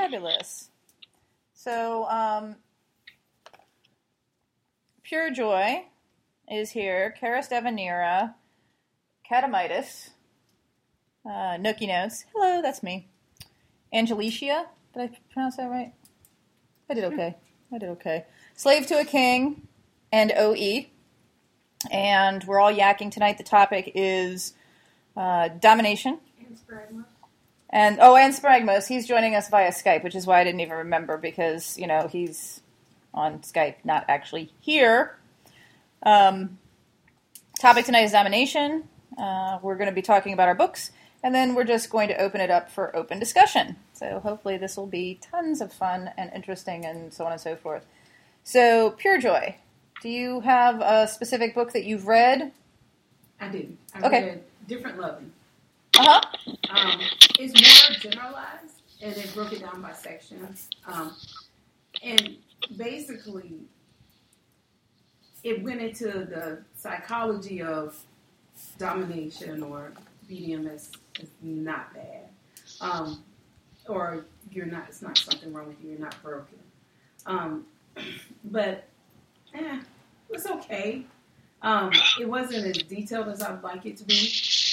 Fabulous. So, Pure Joy is here. Karis Devanira, Catamitis, Nookie Notes. Hello, that's me. Angelicia. Did I pronounce that right? I did okay. Slave to a King and OE. And we're all yakking tonight. The topic is domination. And Spragma. And Spragmos. He's joining us via Skype, which is why I didn't even remember because, he's on Skype, not actually here. Topic tonight is domination. We're going to be talking about our books, and then we're just going to open it up for open discussion. So hopefully this will be tons of fun and interesting and so on and so forth. So, Pure Joy, do you have a specific book that you've read? I do. I read Different Loving. Uh-huh. It's more generalized, and they broke it down by sections. And basically, it went into the psychology of domination or BDMS is not bad. Or it's not something wrong with you, you're not broken. But it was okay. It wasn't as detailed as I'd like it to be.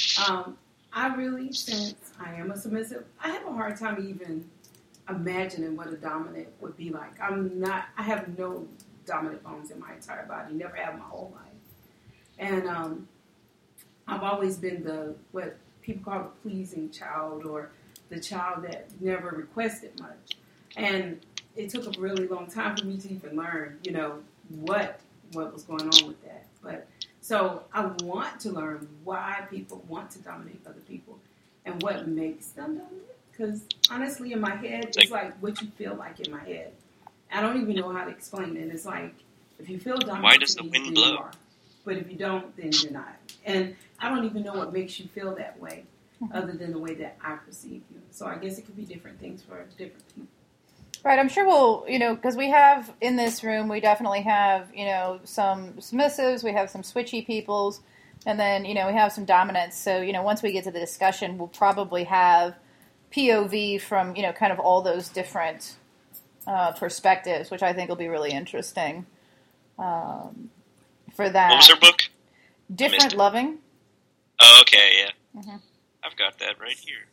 I really, since I am a submissive, I have a hard time even imagining what a dominant would be like. I have no dominant bones in my entire body, never have my whole life. And I've always been what people call the pleasing child, or the child that never requested much. And it took a really long time for me to even learn, what was going on with that. But so I want to learn why people want to dominate other people and what makes them dominate. Because honestly, in my head, it's like what you feel like in my head. I don't even know how to explain it. It's like if you feel dominant, why does the wind blow? You are. But if you don't, then you're not. And I don't even know what makes you feel that way, other than the way that I perceive you. So I guess it could be different things for different people. Right, I'm sure we'll, because we have, in this room, we definitely have, some submissives, we have some switchy peoples, and then, we have some dominants. So, once we get to the discussion, we'll probably have POV from, kind of all those different perspectives, which I think will be really interesting for that. What was her book? Different Loving. Oh, okay, yeah. Mm-hmm. I've got that right here.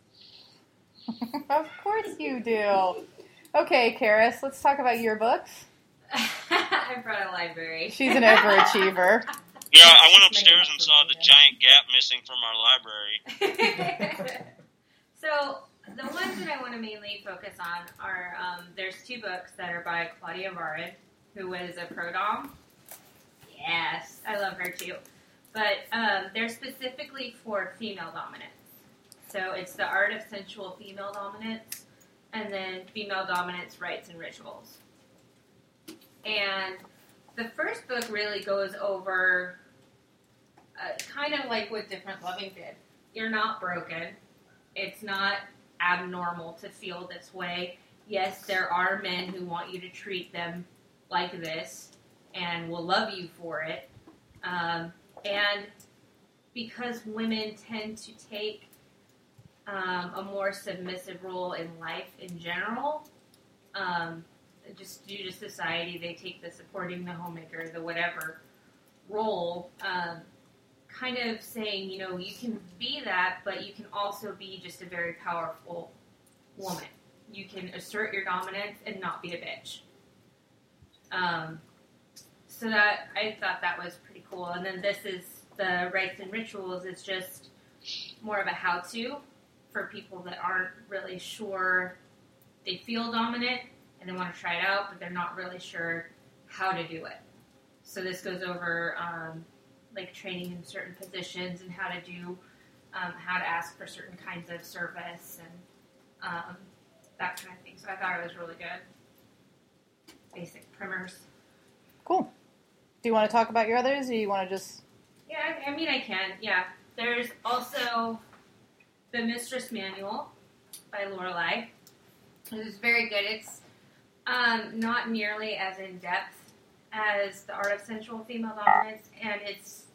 Of course you do. Okay, Karis, let's talk about your books. I brought a library. She's an overachiever. Yeah, I went upstairs and saw the giant gap missing from our library. So, the ones that I want to mainly focus on are, there's two books that are by Claudia Varid, who was a pro-dom. Yes, I love her too. But they're specifically for female dominance. So, it's The Art of Sensual Female Dominance, and then Female Dominance, Rites, and Rituals. And the first book really goes over kind of like what Different Loving did. You're not broken. It's not abnormal to feel this way. Yes, there are men who want you to treat them like this and will love you for it. And because women tend to take a more submissive role in life in general, just due to society, they take the supporting the homemaker, the whatever role, kind of saying, you can be that, but you can also be just a very powerful woman. You can assert your dominance and not be a bitch. So that, I thought that was pretty cool. And then this is the Rites and Rituals. It's just more of a how-to for people that aren't really sure. They feel dominant and they want to try it out, but they're not really sure how to do it. So this goes over training in certain positions and how to do, how to ask for certain kinds of service and that kind of thing. So I thought it was really good. Basic primers. Cool. Do you want to talk about your others, or you want to just... Yeah, I can. Yeah. There's also The Mistress Manual by Lorelei. It was very good. It's not nearly as in-depth as The Art of Sensual Female Dominance, and it's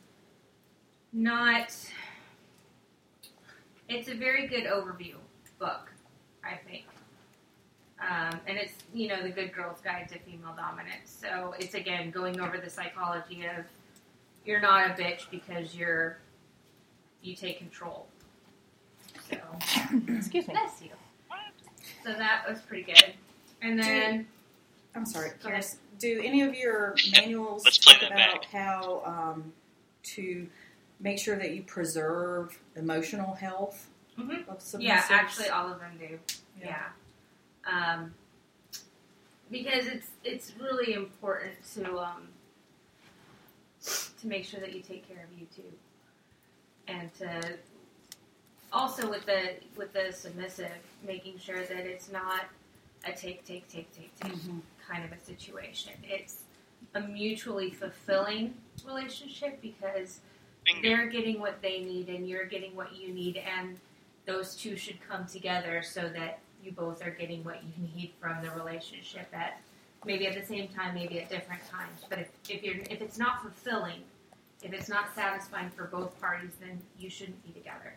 a very good overview book, I think. and it's, the Good Girl's Guide to Female Dominance. So it's, again, going over the psychology of you're not a bitch because you take control. So, Excuse me. bless you. So that was pretty good. And then... I'm sorry. Go ahead. Do any of your manuals Let's play talk that about back. how to make sure that you preserve emotional health Mhm. of submissives? Yeah, actually, all of them do. Yeah. Yeah. Because it's really important to make sure that you take care of you too, and to also with the submissive, making sure that it's not a take Mhm. kind of a situation. It's a mutually fulfilling relationship because Bingo. they're getting what they need and you're getting what you need, and those two should come together so that you both are getting what you need from the relationship at maybe at the same time, maybe at different times. But if it's not fulfilling, if it's not satisfying for both parties, then you shouldn't be together.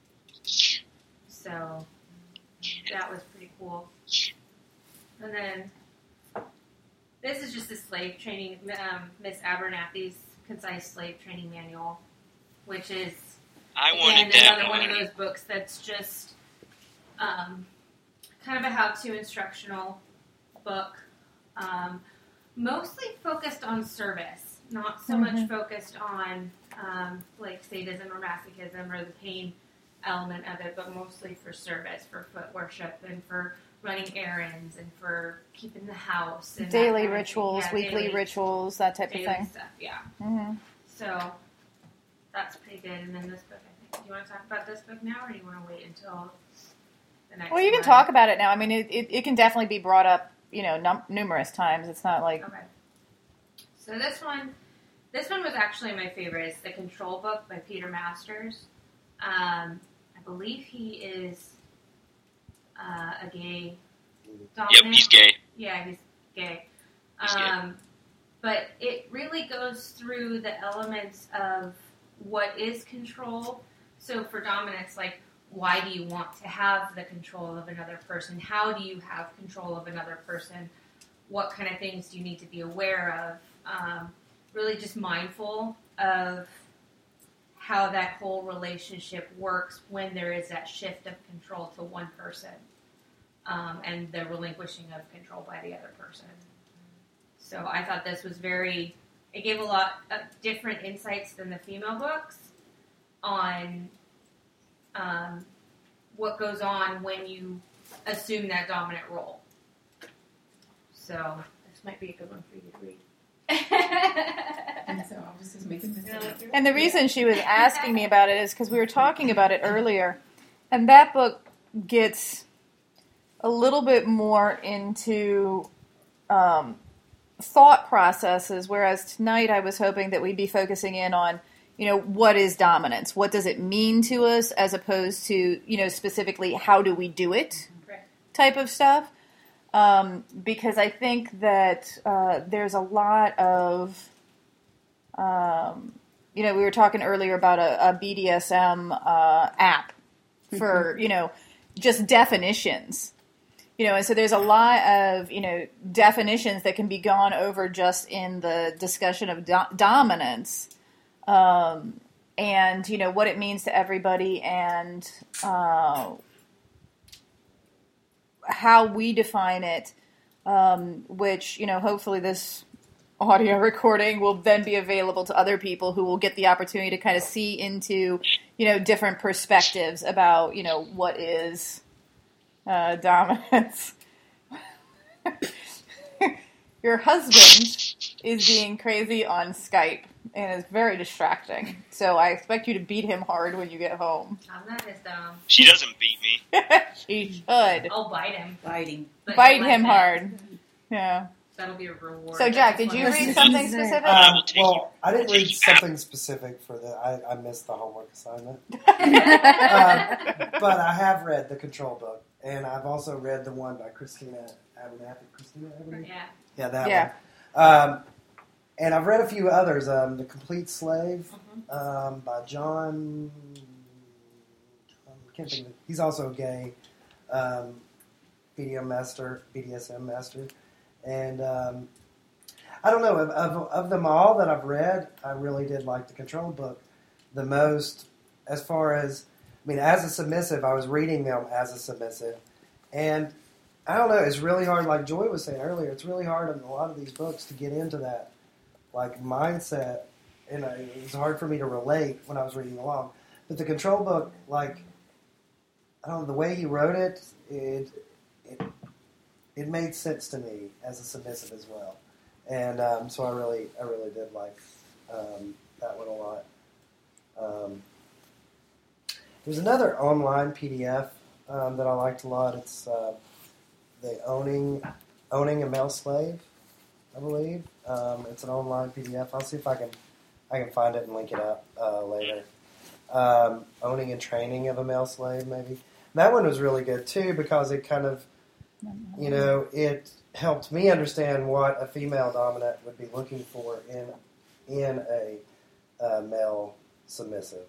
So that was pretty cool. And then this is just a slave training, Miss Abernathy's Concise Slave Training Manual, which is I again, wanted that another one of one. those books that's just kind of a how-to instructional book, mostly focused on service, not so much focused on like sadism or masochism or the pain element of it, but mostly for service, for foot worship, and for running errands, and for keeping the house, and that Daily kind of thing. rituals, Yeah, weekly daily rituals, that type of daily thing. stuff. Yeah. Mm-hmm. So that's pretty good. And then this book, I think. Do you want to talk about this book now, or do you want to wait until the next Well, you can one? talk about it now. I mean, it can definitely be brought up, numerous times. It's not like... Okay. So this one was actually my favorite. It's The Control Book by Peter Masters. I believe he is a gay dominant. Yep, he's gay. Yeah, he's gay. He's gay. But it really goes through the elements of what is control. So for dominance, like, why do you want to have the control of another person? How do you have control of another person? What kind of things do you need to be aware of? Really just mindful of how that whole relationship works when there is that shift of control to one person, and the relinquishing of control by the other person. So I thought this was it gave a lot of different insights than the female books on what goes on when you assume that dominant role. So this might be a good one for you to read. And so I was just making this up. And the reason she was asking me about it is because we were talking about it earlier, and that book gets a little bit more into thought processes, whereas tonight I was hoping that we'd be focusing in on, what is dominance? What does it mean to us, as opposed to, specifically how do we do it type of stuff. Because I think that there's a lot of, we were talking earlier about a BDSM app for, just definitions. And so there's a lot of, definitions that can be gone over just in the discussion of dominance, and, what it means to everybody, and how we define it, which, hopefully this audio recording will then be available to other people who will get the opportunity to kind of see into, different perspectives about, what is dominance. Your husband is being crazy on Skype and is very distracting. So I expect you to beat him hard when you get home. I'm not as dumb. She doesn't beat me. She should. I'll bite him. Biting. But Bite he'll him like that. hard. Yeah. That'll be a reward. So, Jack, That's did you what read I'm something saying. specific? I will take Well, I didn't take read you something specific for I missed the homework assignment. But I have read the Control Book, and I've also read the one by Christina Abernathy. Yeah. Yeah, that Yeah. one. And I've read a few others. The Complete Slave by John. I can't think of it. He's also gay. BDSM master, and I don't know of them all that I've read. I really did like the Control book the most. As far as, I mean, as a submissive, I was reading them as a submissive, and I don't know. It's really hard. Like Joy was saying earlier, it's really hard in a lot of these books to get into that like mindset, and it was hard for me to relate when I was reading along. But the Control book, like, I don't know, the way he wrote it, it made sense to me as a submissive as well, and so I really did like that one a lot. There's another online PDF that I liked a lot. It's the Owning a Male Slave, I believe. It's an online PDF. I'll see if I can find it and link it up later. Owning and Training of a Male Slave, maybe. That one was really good too because it kind of, it helped me understand what a female dominant would be looking for in a male submissive.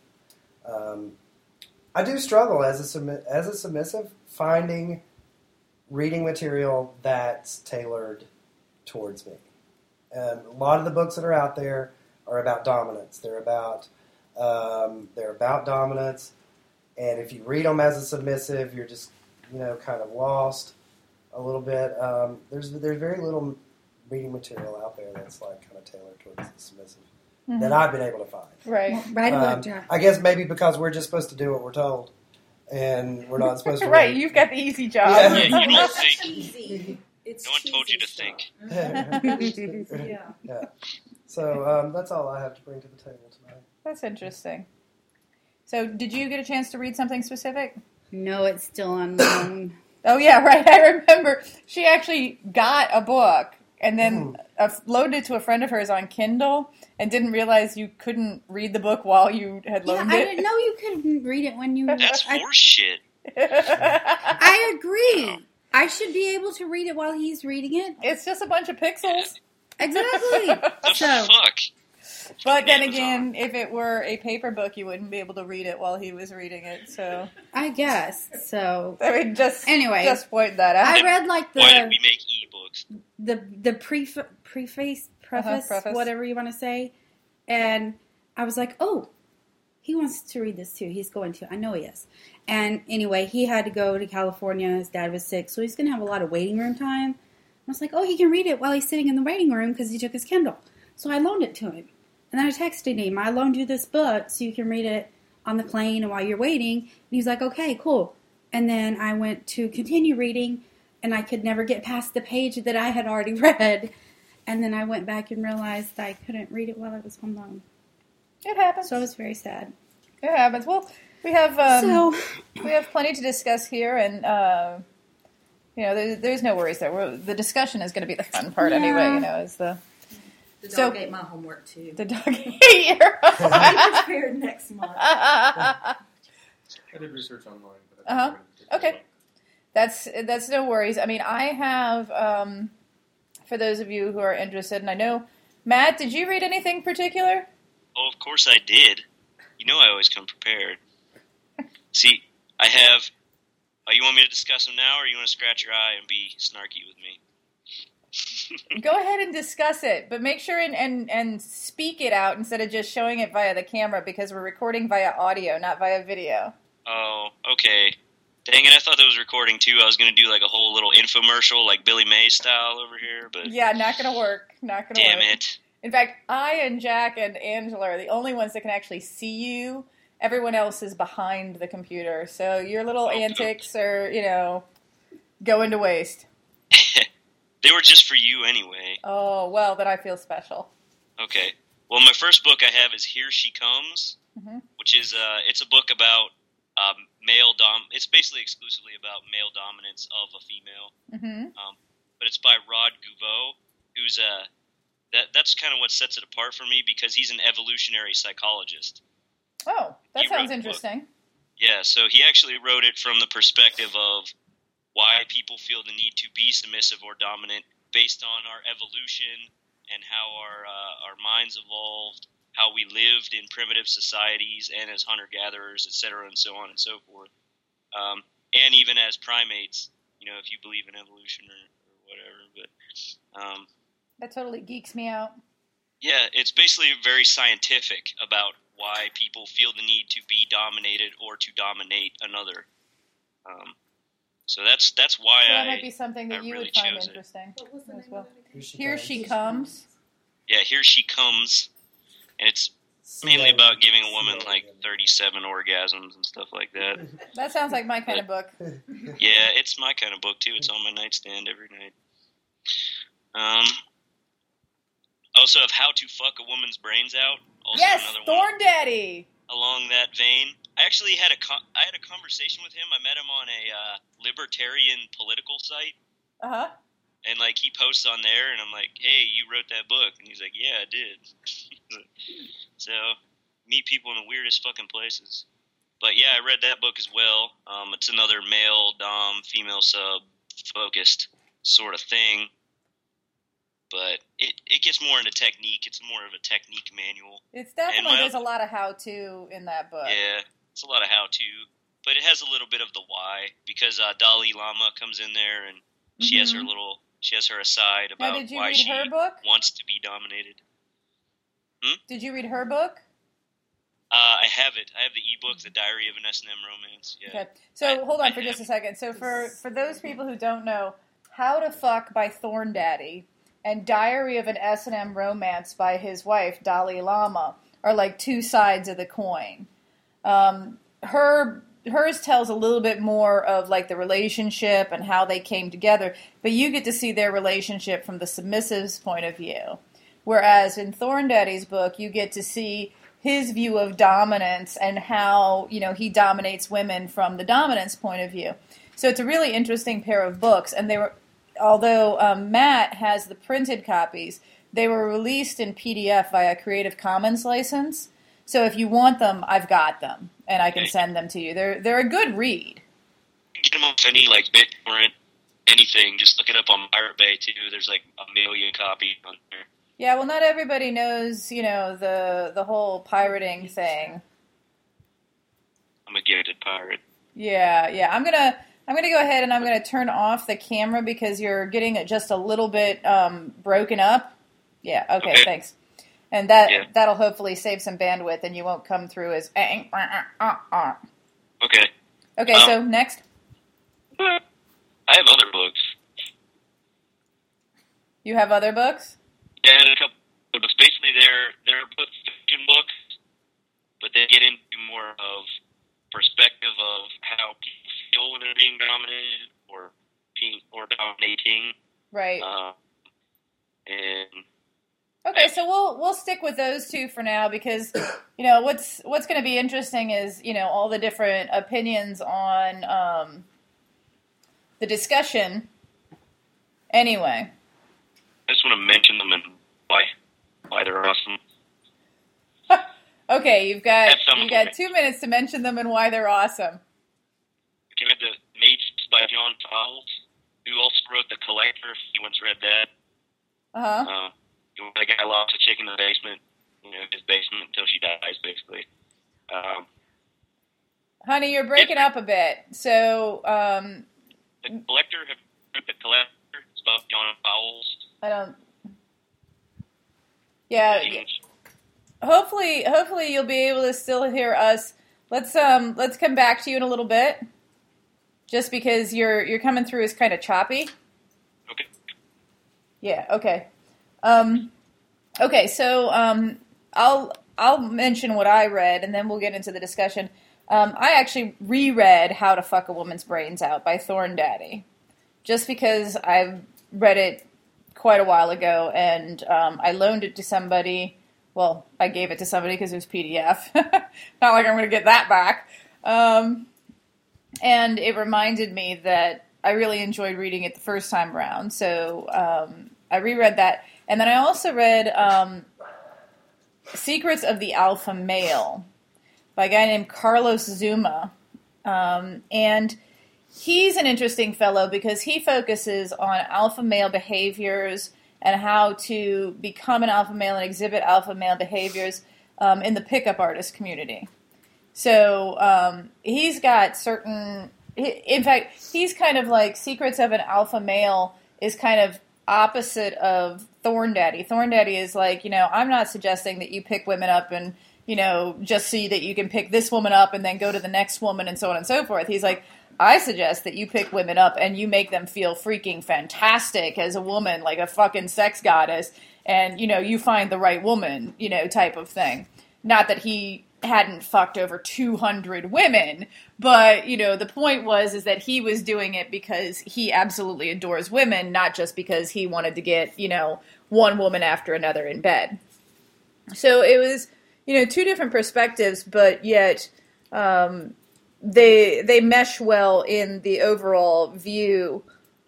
I do struggle as a submissive finding reading material that's tailored towards me. A lot of the books that are out there are about dominance. They're about dominance, and if you read them as a submissive, you're just kind of lost a little bit. There's very little reading material out there that's like kind of tailored towards the submissive. Mm-hmm. That I've been able to find. Right. I guess maybe because we're just supposed to do what we're told, and we're not supposed to. Right, really... you've got the easy job. Yeah, you don't think. Easy. It's no one told you to think. Yeah. So that's all I have to bring to the table tonight. That's interesting. So, did you get a chance to read something specific? No, it's still on loan. Oh yeah, right. I remember she actually got a book. And then loaded it to a friend of hers on Kindle and didn't realize you couldn't read the book while you had loaned it. I didn't know you couldn't read it when you... That's horse shit. I agree. I should be able to read it while he's reading it. It's just a bunch of pixels. Exactly. The fuck? But then again, if it were a paper book, you wouldn't be able to read it while he was reading it. So I guess so. I mean, just point that out. I read like why did we make ebooks? The preface, whatever you want to say, and I was like, oh, he wants to read this too. He's going to. I know he is. And anyway, he had to go to California. His dad was sick, so he's going to have a lot of waiting room time. I was like, oh, he can read it while he's sitting in the waiting room because he took his Kindle. So I loaned it to him. And then I texted him, I loaned you this book so you can read it on the plane and while you're waiting. And he's like, okay, cool. And then I went to continue reading, and I could never get past the page that I had already read. And then I went back and realized that I couldn't read it while I was home alone. It happens. So I was very sad. It happens. Well, we have plenty to discuss here, and there's no worries there. The discussion is going to be the fun part anyway. Is the dog ate my homework too. The dog ate your homework. I'm prepared next month. I did research online. But okay. That's no worries. I mean, I have, for those of you who are interested, and I know, Matt, did you read anything particular? Oh, of course I did. You know I always come prepared. See, I have... you want me to discuss them now, or you want to scratch your eye and be snarky with me? Go ahead and discuss it, but make sure and speak it out instead of just showing it via the camera, because we're recording via audio, not via video. Oh, okay. Dang it, I thought that was recording too. I was going to do like a whole little infomercial, like Billy May style over here, but... Yeah, not going to work. Damn it. In fact, I and Jack and Angela are the only ones that can actually see you. Everyone else is behind the computer, so your little antics are, going to waste. They were just for you anyway. Oh, well, then I feel special. Okay. Well, my first book I have is Here She Comes, which is, it's a book about it's basically exclusively about male dominance of a female. But it's by Rod Gouveau, who's that's kind of what sets it apart for me, because he's an evolutionary psychologist. Oh, that sounds interesting. Yeah, so he actually wrote it from the perspective of why people feel the need to be submissive or dominant based on our evolution and how our minds evolved, how we lived in primitive societies and as hunter-gatherers, etc., and so on and so forth. And even as primates, if you believe in evolution or whatever. But that totally geeks me out. Yeah, it's basically very scientific about why people feel the need to be dominated or to dominate another. So that's why that might be something that you really would find chose interesting What was the as name well. of it again? Here She Comes. Yeah, Here She Comes, and it's mainly about giving a woman like 37 orgasms and stuff like that. That sounds like my kind of book. Yeah, it's my kind of book too. It's on my nightstand every night. Also have How to Fuck a Woman's Brains Out. Also yes, another Thorn one Daddy. along that vein. I actually had a conversation with him. I met him on a libertarian political site. Uh-huh. And, like, he posts on there, and I'm like, hey, you wrote that book. And he's like, yeah, I did. So, meet people in the weirdest fucking places. But, yeah, I read that book as well. It's another male, dom, female sub-focused sort of thing. But it gets more into technique. It's more of a technique manual. It's definitely, there's a lot of how-to in that book. Yeah, it's a lot of how-to. But it has a little bit of the why, because Dalai Lama comes in there, and she has her aside about why she wants to be dominated. Did you read her book? I have it. I have the ebook, The Diary of an S&M Romance. Yeah. Okay. So hold on for just a second. So for those people who don't know, How to Fuck by Thorn Daddy and Diary of an S&M Romance by his wife, Dalai Lama, are like two sides of the coin. Hers tells a little bit more of like the relationship and how they came together, but you get to see their relationship from the submissive's point of view. Whereas in Thorn Daddy's book, you get to see his view of dominance and how, he dominates women from the dominance point of view. So it's a really interesting pair of books, and although Matt has the printed copies, they were released in PDF via Creative Commons license. So if you want them, I've got them, and I can send them to you. They're a good read. You can get them off any BitTorrent, anything. Just look it up on Pirate Bay too. There's like 1 million copies on there. Yeah, well, not everybody knows, the whole pirating thing. I'm a gifted pirate. Yeah. I'm gonna go ahead and I'm gonna turn off the camera because you're getting it just a little bit broken up. Yeah. Okay. Thanks. And that'll hopefully save some bandwidth, and you won't come through as. Okay. Okay. So next. I have other books. You have other books? Yeah, a couple of books. Basically, they're both fiction books, but they get into more of perspective of how people feel when they're being dominated or dominating. Right. And okay, so we'll stick with those two for now because what's going to be interesting is all the different opinions on the discussion. Anyway. I just want to mention them and why they're awesome. Okay, you've got 2 minutes to mention them and why they're awesome. Okay, we have The Mages by John Fowles, who also wrote The Collector, if anyone's read that. Uh-huh. The guy locks a chick in the basement, his basement until she dies, basically. Honey, you're breaking up a bit. So, The Collector, it's about John Fowles. I don't. Yeah. Hopefully you'll be able to still hear us. Let's come back to you in a little bit. Just because you're coming through as kind of choppy. Okay. Yeah. Okay. Okay. So I'll mention what I read, and then we'll get into the discussion. I actually reread How to Fuck a Woman's Brains Out by Thorn Daddy, just because I've read it quite a while ago, and I loaned it to somebody. Well, I gave it to somebody because it was PDF. Not like I'm going to get that back. And it reminded me that I really enjoyed reading it the first time around. So I reread that. And then I also read Secrets of the Alpha Male by a guy named Carlos Zuma. And he's an interesting fellow because he focuses on alpha male behaviors and how to become an alpha male and exhibit alpha male behaviors in the pickup artist community. So he's got certain in fact, he's kind of like Secrets of an Alpha Male is kind of opposite of Thorndaddy. Thorndaddy is like, I'm not suggesting that you pick women up and, just see that you can pick this woman up and then go to the next woman and so on and so forth. He's like, I suggest that you pick women up and you make them feel freaking fantastic as a woman, like a fucking sex goddess, and, you find the right woman, type of thing. Not that he hadn't fucked over 200 women, but, the point is that he was doing it because he absolutely adores women, not just because he wanted to get, one woman after another in bed. So it was, two different perspectives, but yet they mesh well in the overall view,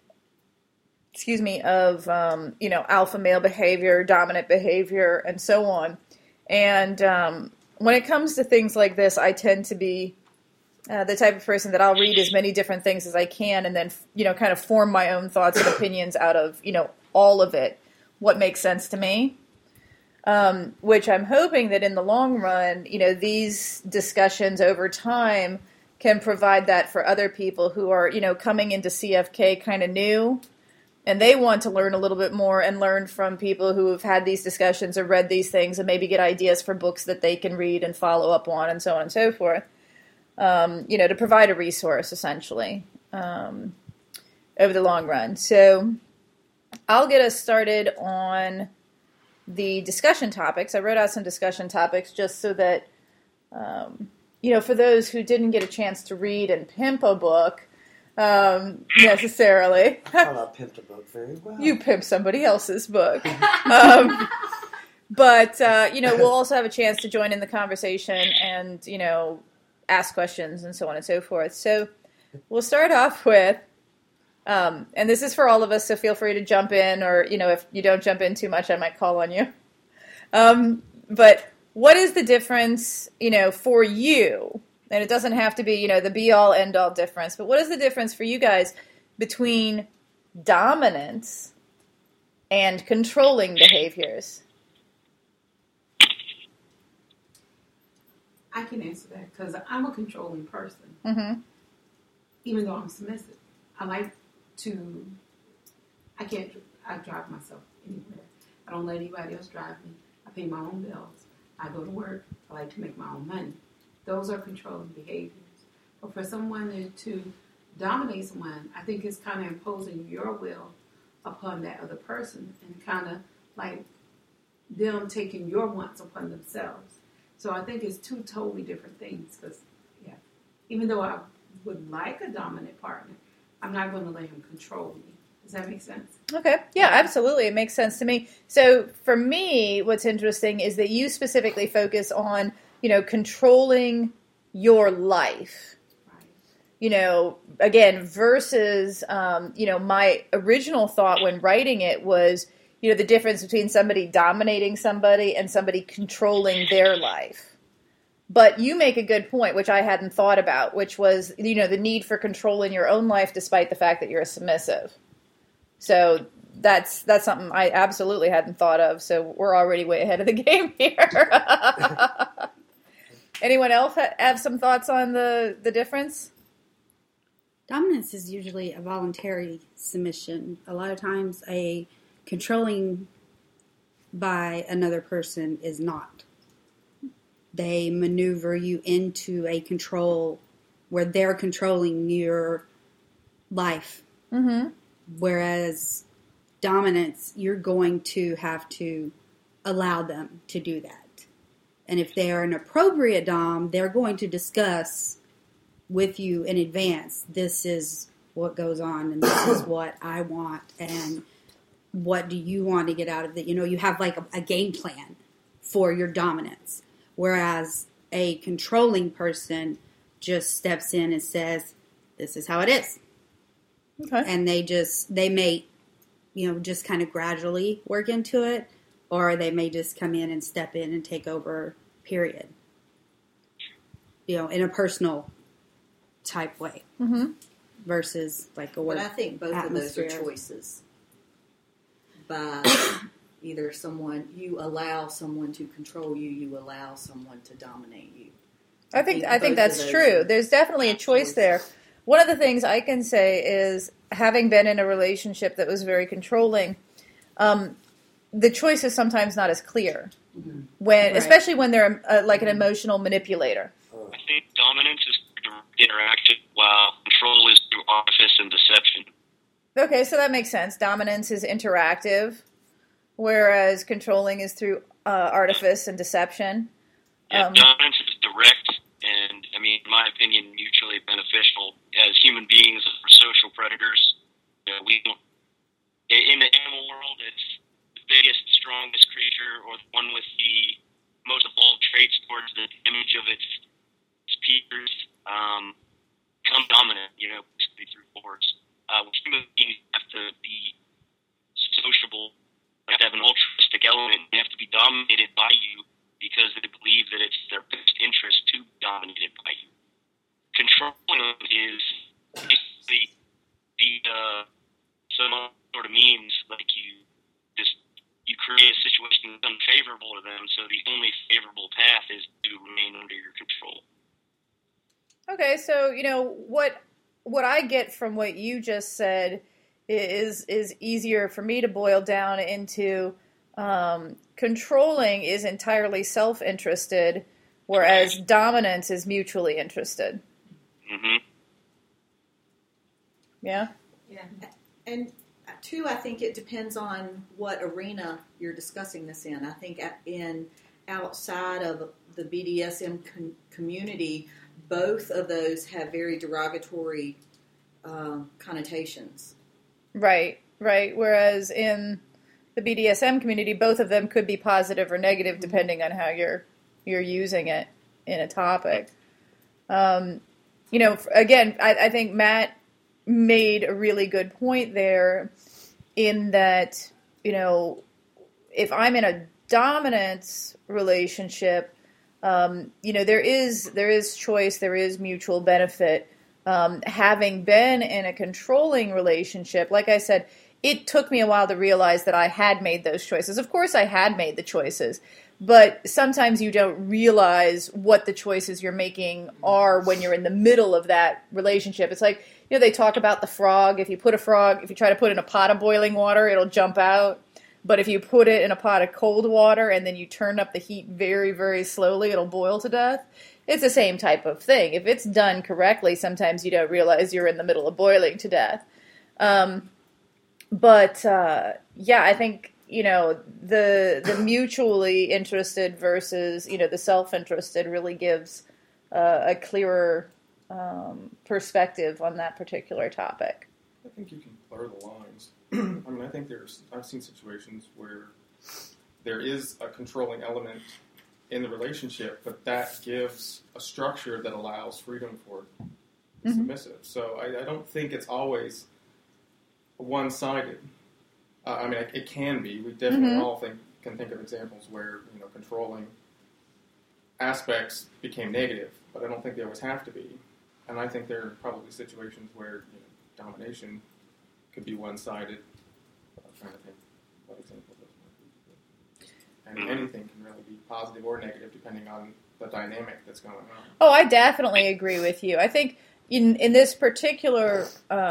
of, alpha male behavior, dominant behavior, and so on. And when it comes to things like this, I tend to be the type of person that I'll read as many different things as I can and then, kind of form my own thoughts and opinions out of, all of it, what makes sense to me. Which I'm hoping that in the long run, these discussions over time can provide that for other people who are, coming into CFK kind of new, and they want to learn a little bit more and learn from people who have had these discussions or read these things and maybe get ideas for books that they can read and follow up on and so on and so forth. To provide a resource, essentially, over the long run. So I'll get us started on the discussion topics. I wrote out some discussion topics just so that, for those who didn't get a chance to read and pimp a book, necessarily. Well, I pimped a book very well. You pimped somebody else's book. But, we'll also have a chance to join in the conversation and, ask questions and so on and so forth. So we'll start off with, and this is for all of us, so feel free to jump in, or, if you don't jump in too much, I might call on you. But what is the difference, for you? And it doesn't have to be, the be-all, end-all difference, but what is the difference for you guys between dominance and controlling behaviors? I can answer that because I'm a controlling person. Mm-hmm. Even though I'm submissive. I drive myself anywhere. I don't let anybody else drive me. I pay my own bills. I go to work. I like to make my own money. Those are controlling behaviors. But for someone to dominate someone, I think it's kind of imposing your will upon that other person and kind of like them taking your wants upon themselves. So I think it's two totally different things because, even though I would like a dominant partner, I'm not going to let him control me. Does that make sense? Okay. Yeah, absolutely. It makes sense to me. So for me, what's interesting is that you specifically focus on, controlling your life. Right. Again, versus, my original thought when writing it was, the difference between somebody dominating somebody and somebody controlling their life. But you make a good point, which I hadn't thought about, which was, the need for control in your own life despite the fact that you're a submissive. So that's something I absolutely hadn't thought of. So we're already way ahead of the game here. Anyone else have some thoughts on the difference? Dominance is usually a voluntary submission. A lot of times a controlling by another person is not. They maneuver you into a control where they're controlling your life. Mm-hmm. Whereas dominance, you're going to have to allow them to do that. And if they are an appropriate dom, they're going to discuss with you in advance, this is what goes on and this is what I want and what do you want to get out of it. You have like a game plan for your dominance. Whereas a controlling person just steps in and says, this is how it is. Okay. And they may, just kind of gradually work into it, or they may just come in and step in and take over, period. In a personal type way. Mm-hmm. Versus like a work But I think both atmosphere. of those are choices. By either you allow someone to control you, you allow someone to dominate you. I think that's true. There's definitely a choice there. one of the things I can say is, having been in a relationship that was very controlling, the choice is sometimes not as clear, especially when they're like an emotional manipulator. I think dominance is interaction, while control is through artifice and deception. Okay, so that makes sense. Dominance is interactive, whereas controlling is through artifice and deception. Yeah, dominance is direct, and I mean, in my opinion, mutually beneficial. As human beings, we're social predators. We don't. In the animal world, it's the biggest, strongest creature, or the one with the most evolved traits towards the image of its peers, become dominant. Basically through force. Human beings have to be sociable. They have to have an altruistic element. They have to be dominated by you because they believe that it's their best interest to be dominated by you. Controlling them is basically some sort of means, like you create a situation that's unfavorable to them, so the only favorable path is to remain under your control. Okay, so what I get from what you just said is easier for me to boil down into controlling is entirely self-interested, whereas dominance is mutually interested. Mm-hmm. Yeah? Yeah. And two, I think it depends on what arena you're discussing this in. I think outside of the BDSM community, both of those have very derogatory connotations. Right. Whereas in the BDSM community, both of them could be positive or negative depending on how you're using it in a topic. Again, I think Matt made a really good point there in that, if I'm in a dominance relationship, there is choice, there is mutual benefit. Having been in a controlling relationship, like I said, it took me a while to realize that I had made those choices. Of course I had made the choices, but sometimes you don't realize what the choices you're making are when you're in the middle of that relationship. It's like, they talk about the frog. If you try to put it in a pot of boiling water, it'll jump out. But if you put it in a pot of cold water and then you turn up the heat very, very slowly, it'll boil to death. It's the same type of thing. If it's done correctly, sometimes you don't realize you're in the middle of boiling to death. I think, the mutually interested versus, the self-interested really gives a clearer perspective on that particular topic. I think you can blur the lines. I think I've seen situations where there is a controlling element in the relationship, but that gives a structure that allows freedom for the submissive. So I don't think it's always one-sided. It can be. We definitely all can think of examples where controlling aspects became negative, but I don't think they always have to be. And I think there are probably situations where domination could be one-sided. I'm trying to think what example those might be. And anything can really be positive or negative depending on the dynamic that's going on. Oh, I definitely agree with you. I think in this particular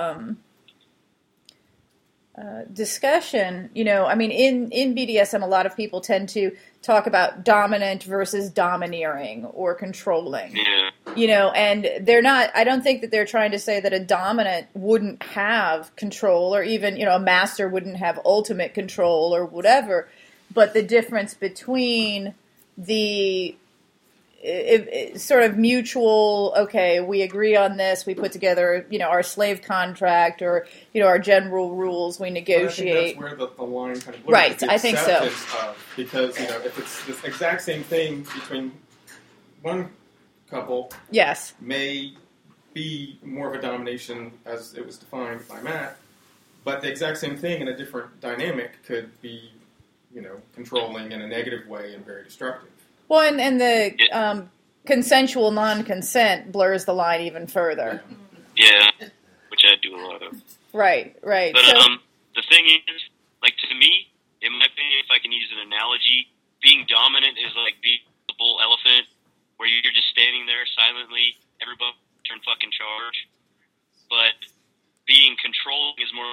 discussion, in BDSM, a lot of people tend to talk about dominant versus domineering or controlling. Yeah. And they're not, I don't think that they're trying to say that a dominant wouldn't have control, or even, a master wouldn't have ultimate control or whatever. But the difference between the sort of mutual, okay, we agree on this, we put together, our slave contract or, our general rules, we negotiate. But I think that's where the line kind of blurs. Right, I think so. Because, if it's this exact same thing between one couple, yes, may be more of a domination as it was defined by Matt, but the exact same thing in a different dynamic could be, controlling in a negative way and very destructive. Well, and the consensual non-consent blurs the line even further. Yeah, which I do a lot of. Right. But the thing is, to me, in my opinion, if I can use an analogy, being dominant is like being the bull elephant, where you're just standing there silently, everybody turn fucking charge.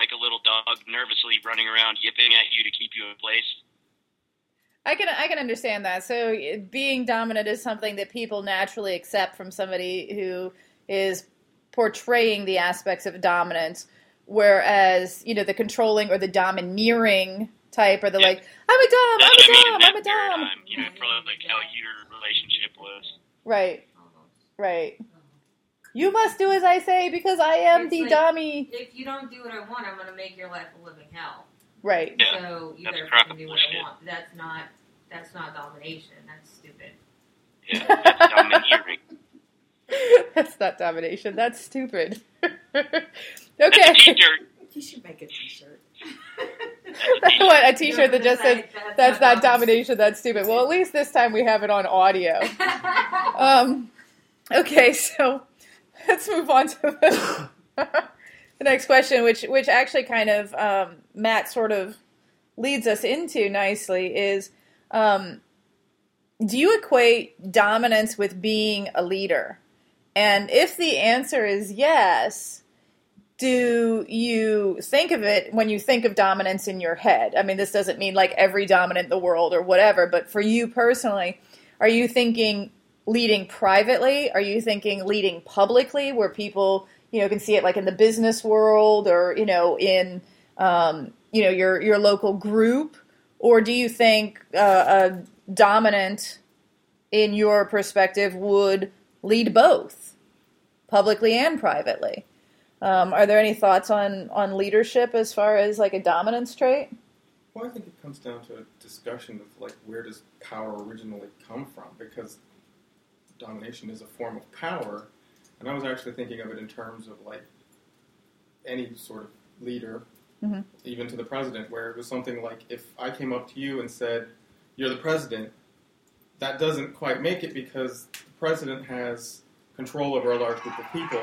like a little dog nervously running around yipping at you to keep you in place. I can understand that. So being dominant is something that people naturally accept from somebody who is portraying the aspects of dominance, whereas, you know, the controlling or the domineering type, or the like, I'm a dom. You know, probably like how your relationship was. Right. You must do as I say because I am the dommy. If you don't do what I want, I'm going to make your life a living hell. Right. Yeah, so you better fucking do what I want. That's not domination. That's stupid. Yeah, that's domineering. That's not domination. That's stupid. Okay. That's a t-shirt. You should make a t-shirt. What, a t-shirt that just says, that's not domination, that's stupid. Well, at least this time we have it on audio. Okay, so let's move on to the next question, which actually kind of Matt sort of leads us into nicely, is do you equate dominance with being a leader? And if the answer is yes, do you think of it when you think of dominance in your head? I mean, this doesn't mean like every dominant in the world or whatever, but for you personally, are you thinking leading privately? Are you thinking leading publicly where people, you know, can see it like in the business world or, you know, in, you know, your local group? Or do you think a dominant, in your perspective, would lead both, publicly and privately? Are there any thoughts on leadership as far as like a dominance trait? Well, I think it comes down to a discussion of like where does power originally come from? Because domination is a form of power, and I was actually thinking of it in terms of like any sort of leader, even to the president, where it was something like if I came up to you and said, "You're the president," that doesn't quite make it because the president has control over a large group of people.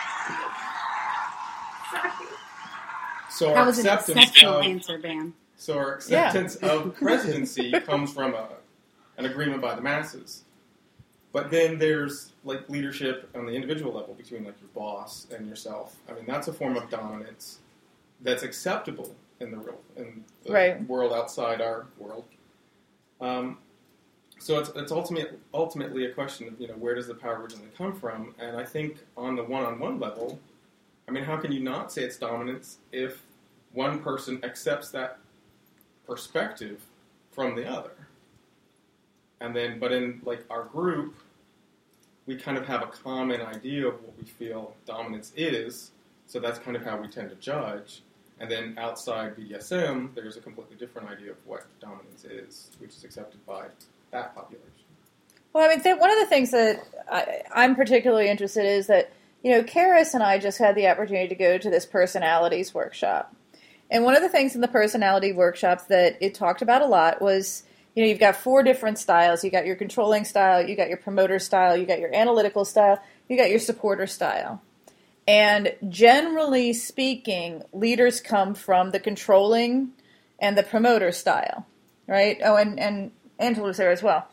So that was an exceptional answer, Dan. So our acceptance of presidency comes from an agreement by the masses. But then there's like leadership on the individual level between like your boss and yourself. I mean, that's a form of dominance that's acceptable in the world outside our world. So it's ultimately a question of, you know, where does the power originally come from? And I think on the one-on-one level, I mean, how can you not say it's dominance if one person accepts that perspective from the other? And then, but in like our group, we kind of have a common idea of what we feel dominance is, so that's kind of how we tend to judge. And then outside BDSM, there's a completely different idea of what dominance is, which is accepted by that population. Well, I mean, one of the things that I'm particularly interested in is that, you know, Karis and I just had the opportunity to go to this personalities workshop. And one of the things in the personality workshops that it talked about a lot was, you know, you've got 4 different styles. You got your controlling style, you got your promoter style, you got your analytical style, you got your supporter style. And generally speaking, leaders come from the controlling and the promoter style, right? Oh, and Angela was there as well.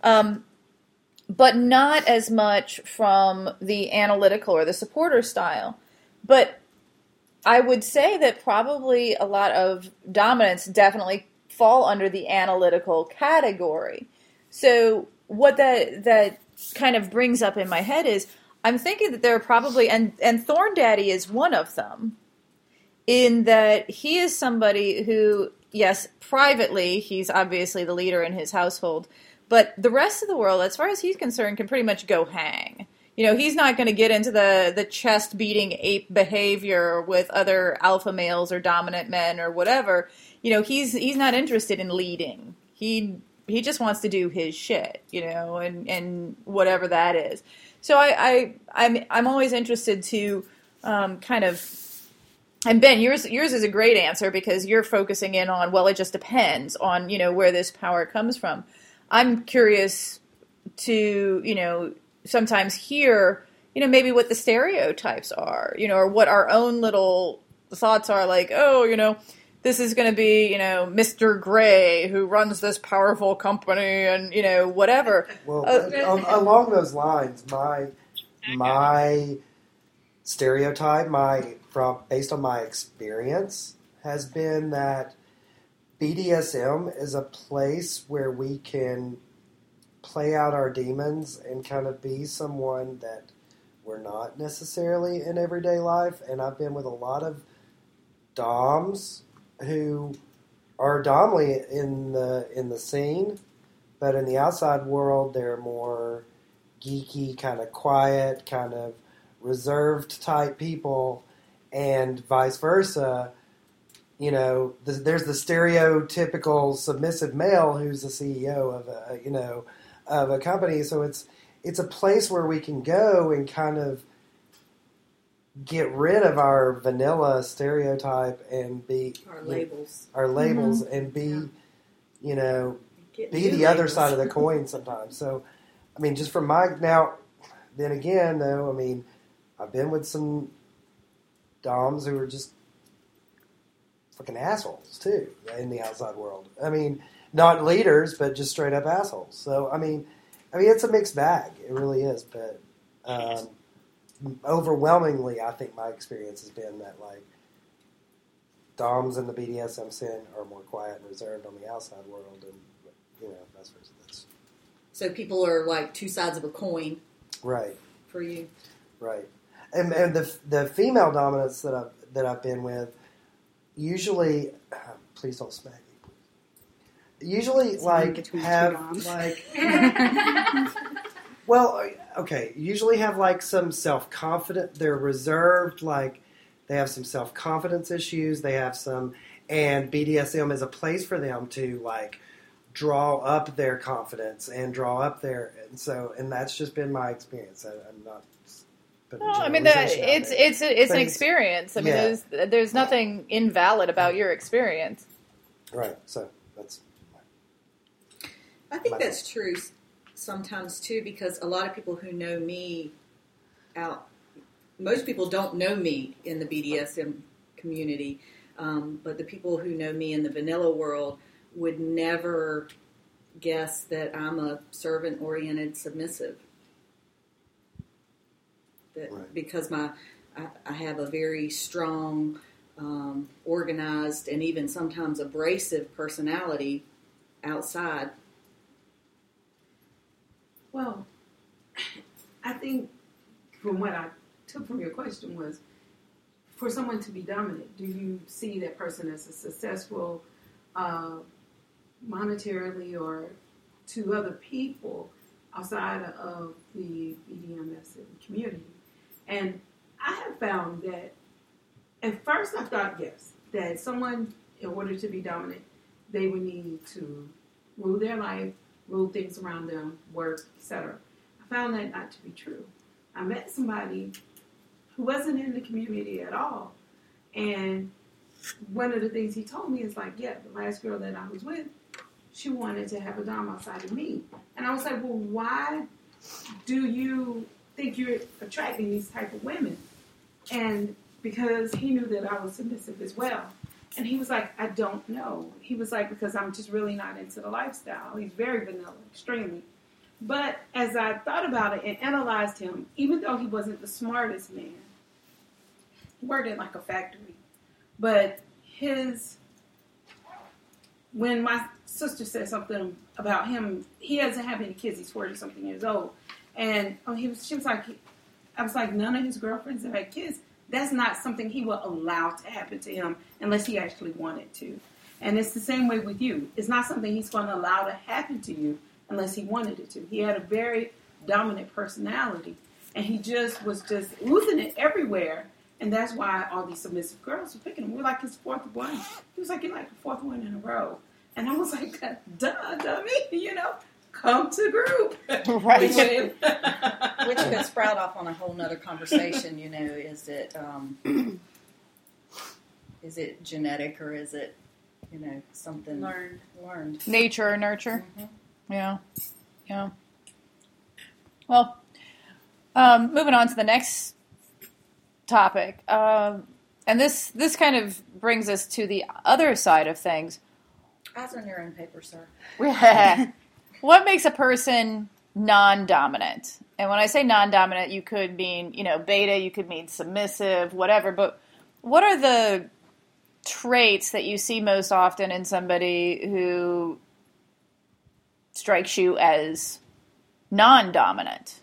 But not as much from the analytical or the supporter style. But I would say that probably a lot of dominance definitely fall under the analytical category. So what that kind of brings up in my head is I'm thinking that there are probably, and Thorn Daddy is one of them, in that he is somebody who, yes, privately, he's obviously the leader in his household, but the rest of the world, as far as he's concerned, can pretty much go hang. You know, he's not going to get into the chest-beating ape behavior with other alpha males or dominant men or whatever. You know, he's not interested in leading. He just wants to do his shit, you know, and whatever that is. So I'm always interested to kind of. And Ben, yours is a great answer because you're focusing in on, well, it just depends on, you know, where this power comes from. I'm curious to, you know, sometimes hear, you know, maybe what the stereotypes are, you know, or what our own little thoughts are, like, oh, you know, this is going to be, you know, Mr. Gray who runs this powerful company and, you know, whatever. Well, along those lines, my stereotype based on my experience has been that BDSM is a place where we can play out our demons and kind of be someone that we're not necessarily in everyday life. And I've been with a lot of doms who are domly in the scene, but in the outside world they're more geeky, kind of quiet, kind of reserved type people, and vice versa. You know, there's the stereotypical submissive male who's the CEO of a company. So it's a place where we can go and kind of get rid of our vanilla stereotype and be Our labels. And be, be the other side of the coin sometimes. So, I mean, just from then again, though, I mean, I've been with some doms who are just fucking assholes, too, in the outside world. I mean, not leaders, but just straight up assholes. So, I mean, it's a mixed bag. It really is. But overwhelmingly, I think my experience has been that, like, doms in the BDSM scene are more quiet and reserved on the outside world, and, vice versa. So people are like two sides of a coin, right? For you, right? And the female dominants that I've been with usually, please don't smack me. Usually, have well, okay. Usually have like some self-confidence. They're reserved, like they have some self-confidence issues. They have some, and BDSM is a place for them to like draw up their confidence and draw up their, and that's just been my experience. I'm not. I mean, it's an experience. I mean, there's nothing invalid about your experience. Right. So that's. I think that's true sometimes too, because a lot of people who know me most people don't know me in the BDSM community, but the people who know me in the vanilla world would never guess that I'm a servant-oriented submissive. Right. Because I have a very strong, organized, and even sometimes abrasive personality outside. Well, I think from what I took from your question was, for someone to be dominant, do you see that person as a successful monetarily or to other people outside of the BDSM community? And I have found that at first I thought, yes, that someone, in order to be dominant, they would need to rule their life, rule things around them, work, etc. I found that not to be true. I met somebody who wasn't in the community at all. And one of the things he told me is like, yeah, the last girl that I was with, she wanted to have a dom outside of me. And I was like, well, why do you think you're attracting these type of women? And because he knew that I was submissive as well. And he was like, I don't know. He was like, because I'm just really not into the lifestyle. He's very vanilla, extremely. But as I thought about it and analyzed him, even though he wasn't the smartest man, he worked in like a factory. But when my sister said something about him, he doesn't have any kids. He's 40-something years old. And she was like, I was like, none of his girlfriends have had kids. That's not something he will allow to happen to him unless he actually wanted to. And it's the same way with you. It's not something he's going to allow to happen to you unless he wanted it to. He had a very dominant personality, and he was just oozing it everywhere. And that's why all these submissive girls were picking him. We're like his fourth one. He was like, you're like the fourth one in a row. And I was like, duh, dummy, come to group. Right. Which could sprout off on a whole nother conversation, is it genetic or is it, something learned? Nature or nurture. Mm-hmm. Yeah. Well, moving on to the next topic. And this kind of brings us to the other side of things. Eyes on your own paper, sir. What makes a person non-dominant. And when I say non-dominant, you could mean, beta, you could mean submissive, whatever. But what are the traits that you see most often in somebody who strikes you as non-dominant?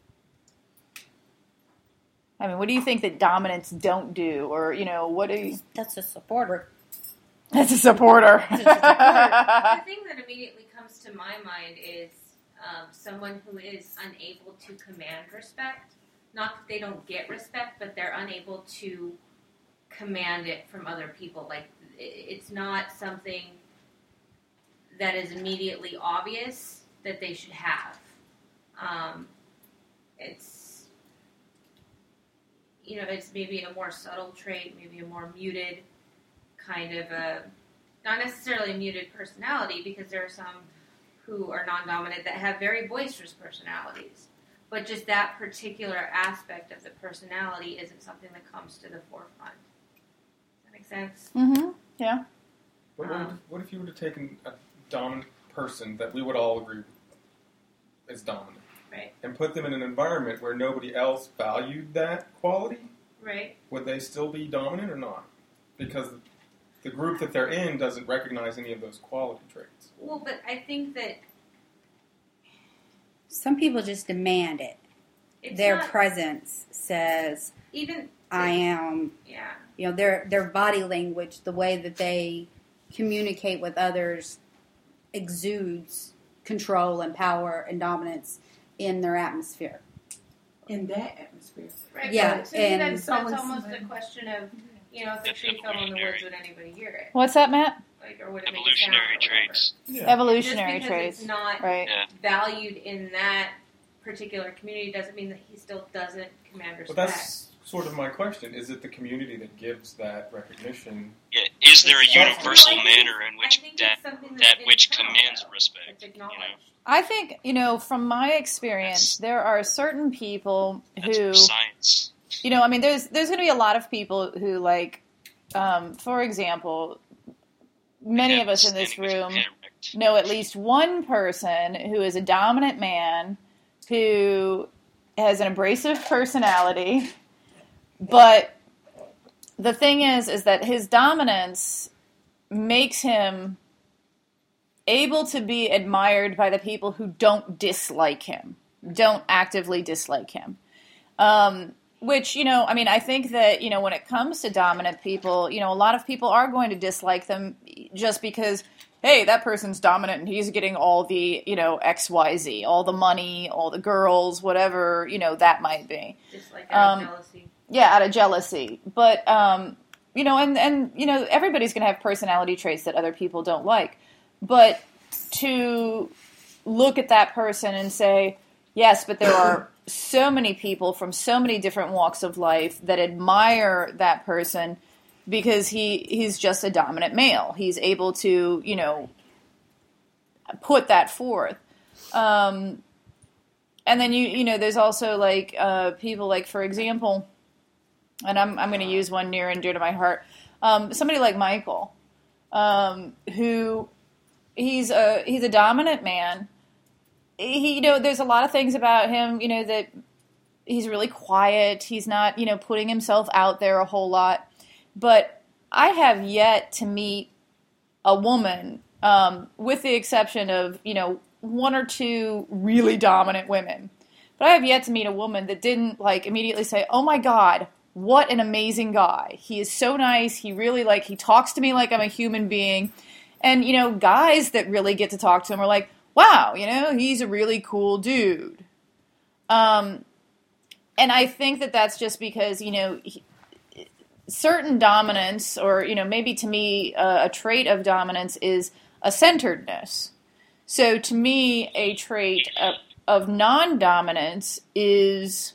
I mean, what do you think that dominants don't do? Or, what do you... That's a supporter. That's a supporter. The thing that immediately comes to my mind is someone who is unable to command respect. Not that they don't get respect, but they're unable to command it from other people. Like, it's not something that is immediately obvious that they should have. It's maybe a more subtle trait, maybe a more muted kind of not necessarily a muted personality, because there are some who are non-dominant that have very boisterous personalities. But just that particular aspect of the personality isn't something that comes to the forefront. Does that make sense? Mm-hmm. Yeah. What if you would have taken a dominant person that we would all agree is dominant, right, and put them in an environment where nobody else valued that quality? Right. Would they still be dominant or not? Because the group that they're in doesn't recognize any of those quality traits. Well, but I think that some people just demand it. Their presence says, even I am. Yeah. Their body language, the way that they communicate with others, exudes control and power and dominance in their atmosphere. In that atmosphere. Right. Yeah. To me, that's almost a question of, if a tree fell in the woods, would anybody hear it? What's that, Matt? Like, or would it Evolutionary make a sound traits. Yeah. Evolutionary Just because traits. it's not valued in that particular community doesn't mean that he still doesn't command respect. Well, that's sort of my question. Is it the community that gives that recognition? Yeah. Is there a universal manner in which which commands respect? I think, from my experience, there are certain people who... science. there's going to be a lot of people who, for example, many of us in this room know at least one person who is a dominant man who has an abrasive personality, but the thing is that his dominance makes him able to be admired by the people who don't dislike him, don't actively dislike him. Which, I think that, when it comes to dominant people, a lot of people are going to dislike them just because, hey, that person's dominant and he's getting all the, XYZ, all the money, all the girls, whatever, that might be. Just out of jealousy. Yeah, out of jealousy. But, and everybody's going to have personality traits that other people don't like. But to look at that person and say, yes, but there are so many people from so many different walks of life that admire that person because he's just a dominant male. He's able to, put that forth. And then, there's also, people for example, and I'm going to use one near and dear to my heart, somebody like Michael, who he's a dominant man. There's a lot of things about him, that he's really quiet. He's not, putting himself out there a whole lot. But I have yet to meet a woman, with the exception of, one or two really dominant women. But I have yet to meet a woman that didn't, immediately say, oh my God, what an amazing guy. He is so nice. He really, he talks to me like I'm a human being. And, guys that really get to talk to him are like, wow, he's a really cool dude. And I think that that's just because, certain dominance, or, maybe to me, a trait of dominance is a centeredness. So to me, a trait of non-dominance is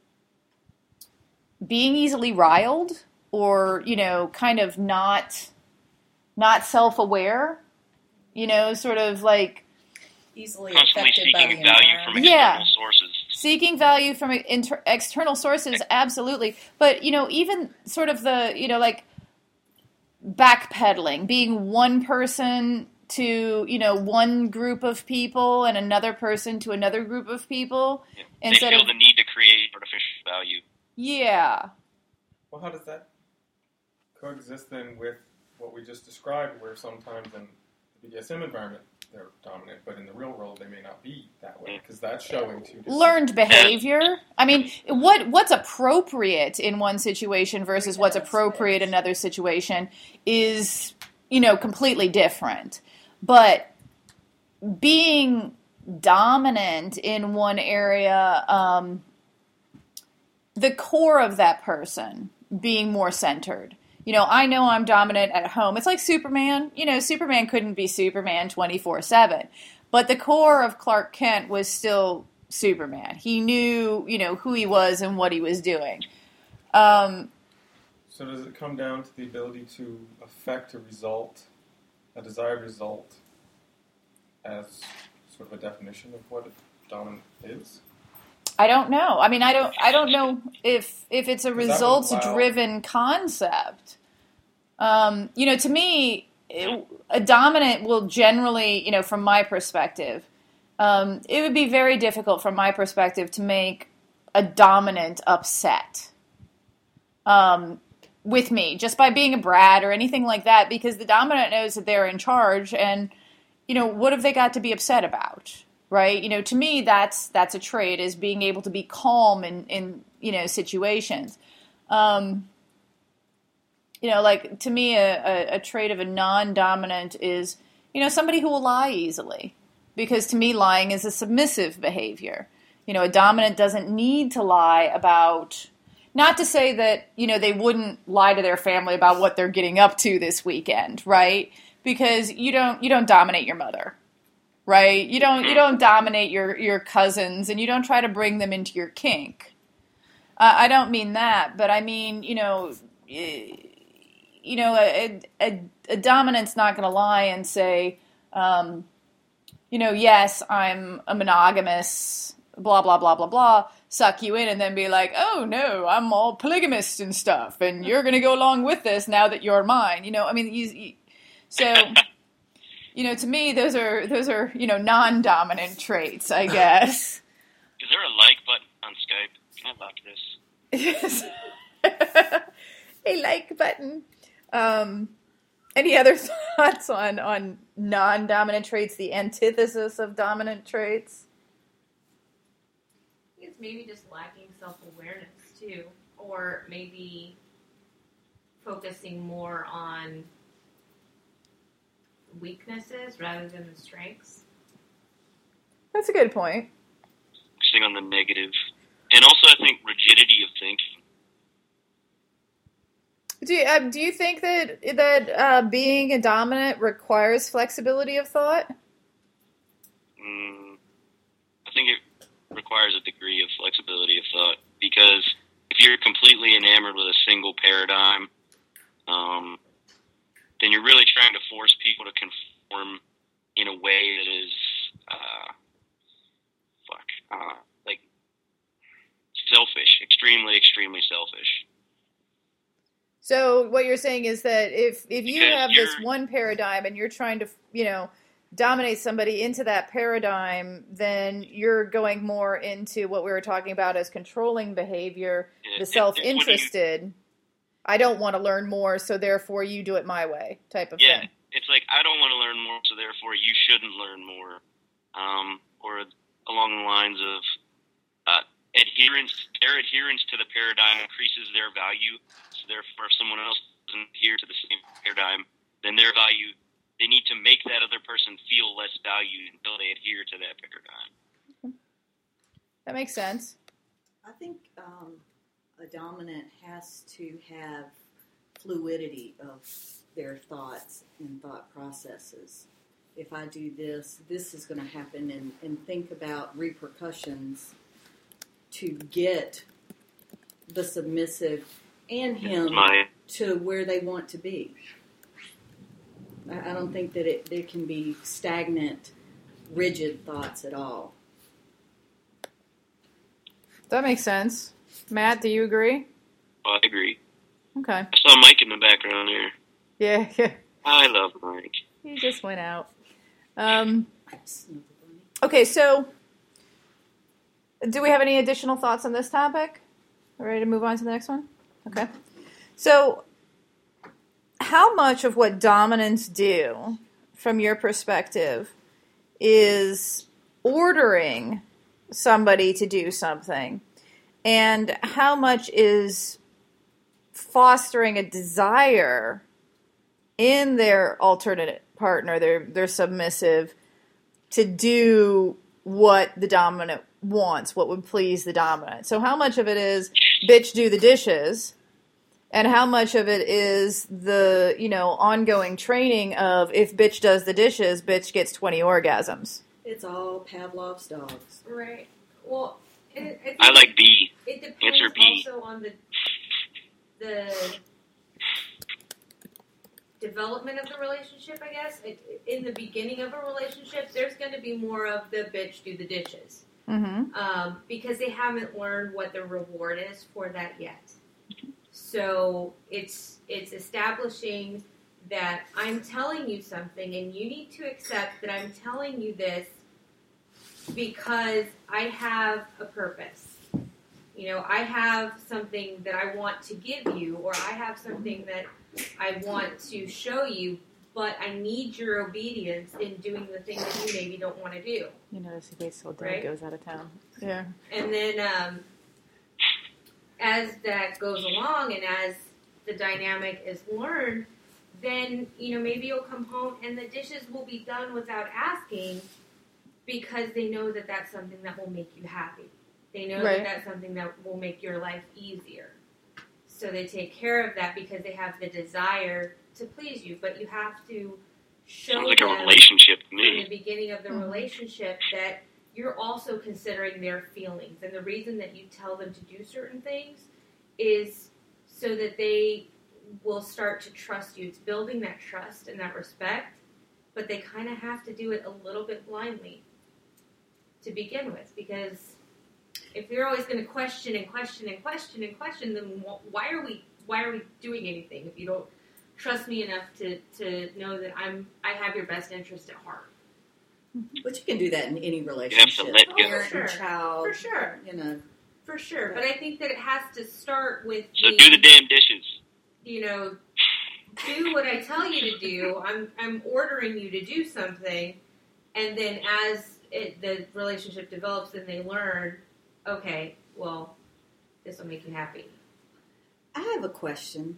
being easily riled, or, kind of not self-aware, sort of easily constantly affected by the seeking value from external sources. Seeking value from external sources, absolutely. But, even sort of the, backpedaling, being one person to, one group of people and another person to another group of people. Yeah. They feel the need to create artificial value. Yeah. Well, how does that coexist then with what we just described, where sometimes in the BDSM environment they're dominant, but in the real world they may not be that way, because that's showing two different learned behavior. I mean, what's appropriate in one situation versus what's appropriate in another situation is, completely different. But being dominant in one area, the core of that person being more centered. I know I'm dominant at home. It's like Superman. Superman couldn't be Superman 24/7. But the core of Clark Kent was still Superman. He knew, who he was and what he was doing. So does it come down to the ability to affect a desired result, as sort of a definition of what a dominant is? I don't know. I mean, I don't know if it's a results-driven concept. To me, a dominant will generally, from my perspective, it would be very difficult from my perspective to make a dominant upset with me just by being a brat or anything like that, because the dominant knows that they're in charge, and what have they got to be upset about? Right? To me, that's a trait, is being able to be calm in situations. Like, to me, a trait of a non-dominant is, somebody who will lie easily. Because to me, lying is a submissive behavior. A dominant doesn't need to lie about, not to say that, they wouldn't lie to their family about what they're getting up to this weekend, right? Because you don't dominate your mother. Right? You don't dominate your cousins, and you don't try to bring them into your kink. I don't mean that, but I mean, a dominant's not going to lie and say, yes, I'm a monogamous, blah, blah, blah, blah, blah, suck you in, and then be like, oh, no, I'm all polygamist and stuff, and you're going to go along with this now that you're mine. So... to me, those are non-dominant traits, I guess. Is there a like button on Skype? Can I like this? A like button. Any other thoughts on non-dominant traits, the antithesis of dominant traits? I think it's maybe just lacking self-awareness, too. Or maybe focusing more on weaknesses rather than the strengths. That's a good point. Focusing on the negative. And also, I think, rigidity of thinking. Do you think that being a dominant requires flexibility of thought? I think it requires a degree of flexibility of thought, because if you're completely enamored with a single paradigm, then you're really trying to force people to conform in a way that is, selfish, extremely, extremely selfish. So what you're saying is that if you have this one paradigm and you're trying to, dominate somebody into that paradigm, then you're going more into what we were talking about as controlling behavior, the self-interested. I don't want to learn more, so therefore you do it my way type of thing. Yeah, it's like, I don't want to learn more, so therefore you shouldn't learn more. Or along the lines of their adherence to the paradigm increases their value, so therefore if someone else doesn't adhere to the same paradigm, then their value, they need to make that other person feel less valued until they adhere to that paradigm. That makes sense. I think a dominant has to have fluidity of their thoughts and thought processes. If I do this, this is going to happen, and think about repercussions to get the submissive and him to where they want to be. I don't think that there can be stagnant, rigid thoughts at all. That makes sense. Matt, do you agree? I agree. Okay. I saw Mike in the background there. Yeah. I love Mike. He just went out. Okay, so do we have any additional thoughts on this topic? We're ready to move on to the next one? Okay. So how much of what dominants do, from your perspective, is ordering somebody to do something? And how much is fostering a desire in their alternate partner, their submissive, to do what the dominant wants, what would please the dominant? So how much of it is, bitch, do the dishes, and how much of it is the, ongoing training of, if bitch does the dishes, bitch gets 20 orgasms? It's all Pavlov's dogs. Right. Well, I like B. It depends Answer B. also on the development of the relationship, I guess. In the beginning of a relationship, there's going to be more of the bitch do the dishes. Mm-hmm. Because they haven't learned what the reward is for that yet. So it's establishing that I'm telling you something and you need to accept that I'm telling you this because I have a purpose. I have something that I want to give you, or I have something that I want to show you, but I need your obedience in doing the thing that you maybe don't want to do. You notice he waits till Dad Right? goes out of town. Yeah. And then as that goes along and as the dynamic is learned, then, maybe you'll come home and the dishes will be done without asking because they know that that's something that will make you happy. They know Right. that that's something that will make your life easier. So they take care of that because they have the desire to please you. But you have to show Sounds like a them relationship to from the me. beginning of the relationship that you're also considering their feelings. And the reason that you tell them to do certain things is so that they will start to trust you. It's building that trust and that respect, but they kind of have to do it a little bit blindly to begin with, because if you're always going to question and question and question and question, then why are we doing anything if you don't trust me enough to know that I have your best interest at heart? But you can do that in any relationship. let go. Parent For and sure. child. For sure. For sure. But I think that it has to start with So do the damn dishes. do what I tell you to do. I'm ordering you to do something, and then as the relationship develops and they learn, okay, well, this will make you happy. I have a question.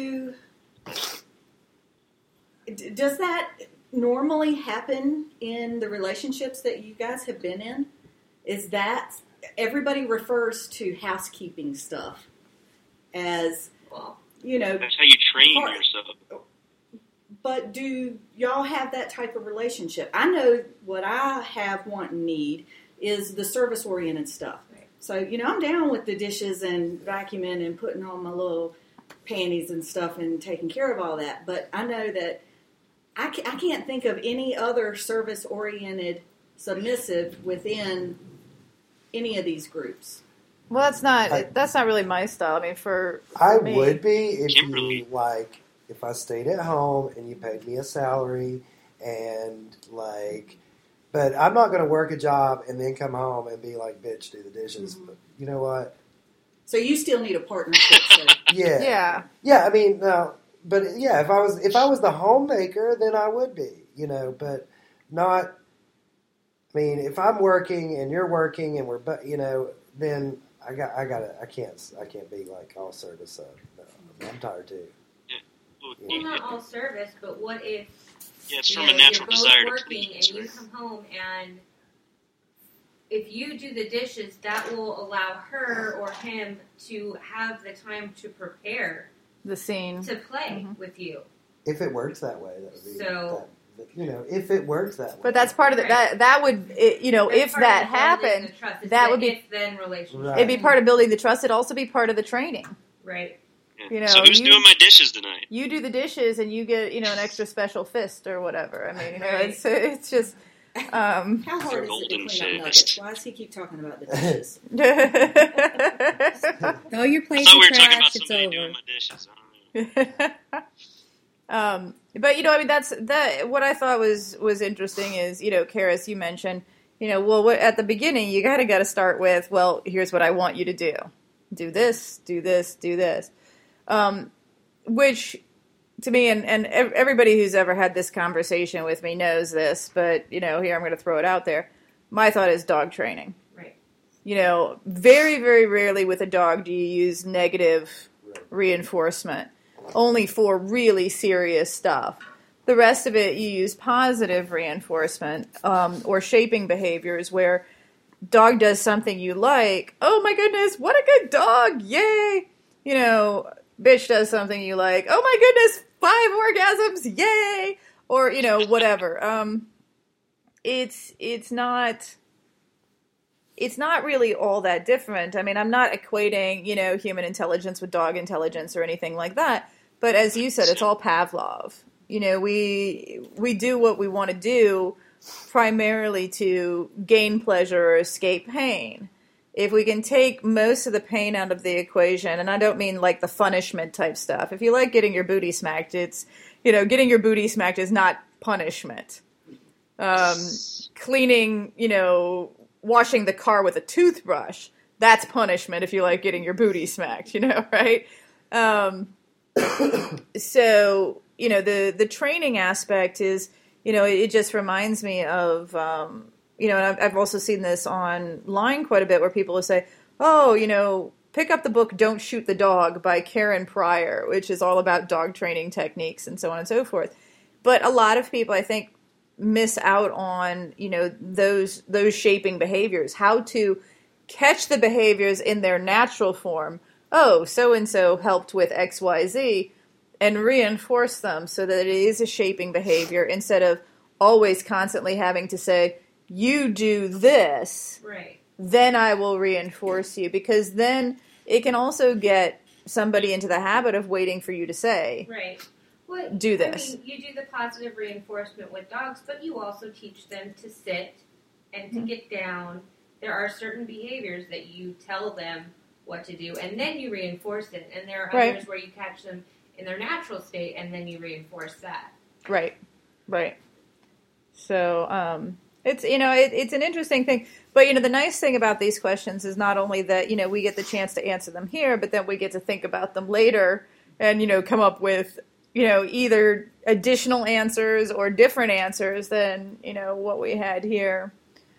Does that normally happen in the relationships that you guys have been in? Is that everybody refers to housekeeping stuff as, Well, That's how you train yourself. but do y'all have that type of relationship? I know what I have, want, and need is the service-oriented stuff. Right. So, I'm down with the dishes and vacuuming and putting on my little panties and stuff and taking care of all that. But I know that I can't think of any other service-oriented submissive within any of these groups. Well, that's not really my style. I mean, for I me. would be if Kimberly. if I stayed at home and you paid me a salary and but I'm not going to work a job and then come home and be like, bitch, do the dishes. Mm-hmm. But you know what? So you still need a partnership. So. Yeah. Yeah, I mean, no, but yeah, if I was the homemaker, then I would be, but not. I mean, if I'm working and you're working and we're, then I can't be like all service. So no, I'm tired too. well, not all service, but what if It's from a natural you're both desire to working please. and you come home and if you do the dishes, that will allow her or him to have the time to prepare the scene to play with you. If it works that way, that would be. So- if it works that way. But that's part of the, that would, That's if part that of the building happened, the trust. It's that the would be- if-then relationship. Right. it'd be part of building the trust. It'd also be part of the training. Right. Yeah. So who's doing my dishes tonight? You do the dishes and you get, an extra special fist or whatever. I mean, Right. it's just, How hard is it to golden clean up fist. nuggets? Why does he keep talking about the dishes? Throw your I plate thought in we the were talking about trash. It's somebody over. doing my dishes. I don't know. But I mean, that's what I thought was interesting is, Karis, you mentioned, well, at the beginning you got to start with, well, here's what I want you to do. Do this, do this, do this. Which to me, and everybody who's ever had this conversation with me knows this, but here I'm going to throw it out there. My thought is dog training. Right. Very, very rarely with a dog do you use negative reinforcement. Only for really serious stuff. The rest of it, you use positive reinforcement or shaping behaviors where dog does something you like. Oh my goodness, what a good dog! Yay! Bitch does something you like. Oh my goodness, 5 orgasms! Yay! Or whatever. It's not really all that different. I mean, I'm not equating human intelligence with dog intelligence or anything like that. But as you said, it's all Pavlov. We do what we want to do primarily to gain pleasure or escape pain. If we can take most of the pain out of the equation, and I don't mean like the punishment type stuff. If you like getting your booty smacked, it's, getting your booty smacked is not punishment. Cleaning, washing the car with a toothbrush, that's punishment if you like getting your booty smacked, right? So, the training aspect is, it just reminds me of, and I've also seen this online quite a bit where people will say, oh, pick up the book Don't Shoot the Dog by Karen Pryor, which is all about dog training techniques and so on and so forth. But a lot of people, I think, miss out on, those shaping behaviors, how to catch the behaviors in their natural form. Oh, so-and-so helped with XYZ, and reinforce them so that it is a shaping behavior instead of always constantly having to say, you do this, right, then I will reinforce you. Because then it can also get somebody into the habit of waiting for you to say, right. Well, do this. I mean, you do the positive reinforcement with dogs, but you also teach them to sit and to get down. There are certain behaviors that you tell them what to do, and then you reinforce it. And there are others where you catch them in their natural state, and then you reinforce that. Right. So, it's, it's an interesting thing. But, the nice thing about these questions is not only that, we get the chance to answer them here, but then we get to think about them later and, come up with, either additional answers or different answers than, what we had here.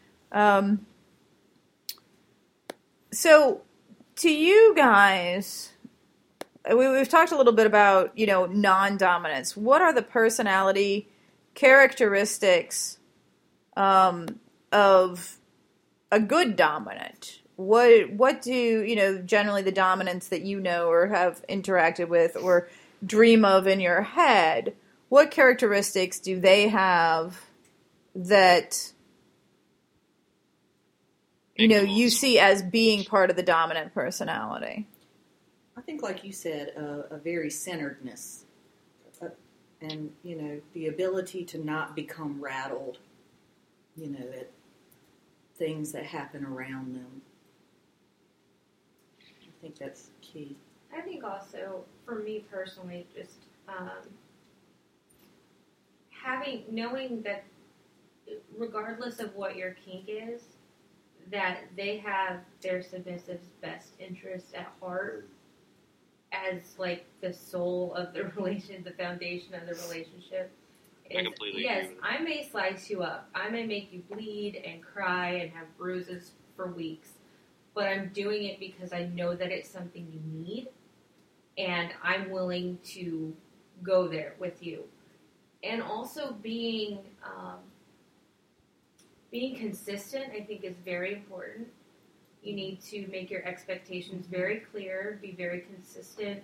So, to you guys, we've talked a little bit about, non-dominance. What are the personality characteristics of a good dominant? What do, generally the dominants that or have interacted with or dream of in your head, what characteristics do they have that you see as being part of the dominant personality? I think, like you said, a very centeredness, and the ability to not become rattled, at things that happen around them. I think that's key. I think also, for me personally, just knowing that regardless of what your kink is, that they have their submissive's best interest at heart as like the soul of the relation, the foundation of the relationship. I completely yes, agree. I may slice you up. I may make you bleed and cry and have bruises for weeks, but I'm doing it because I know that it's something you need, and I'm willing to go there with you. And also being consistent, I think, is very important. You need to make your expectations very clear, be very consistent,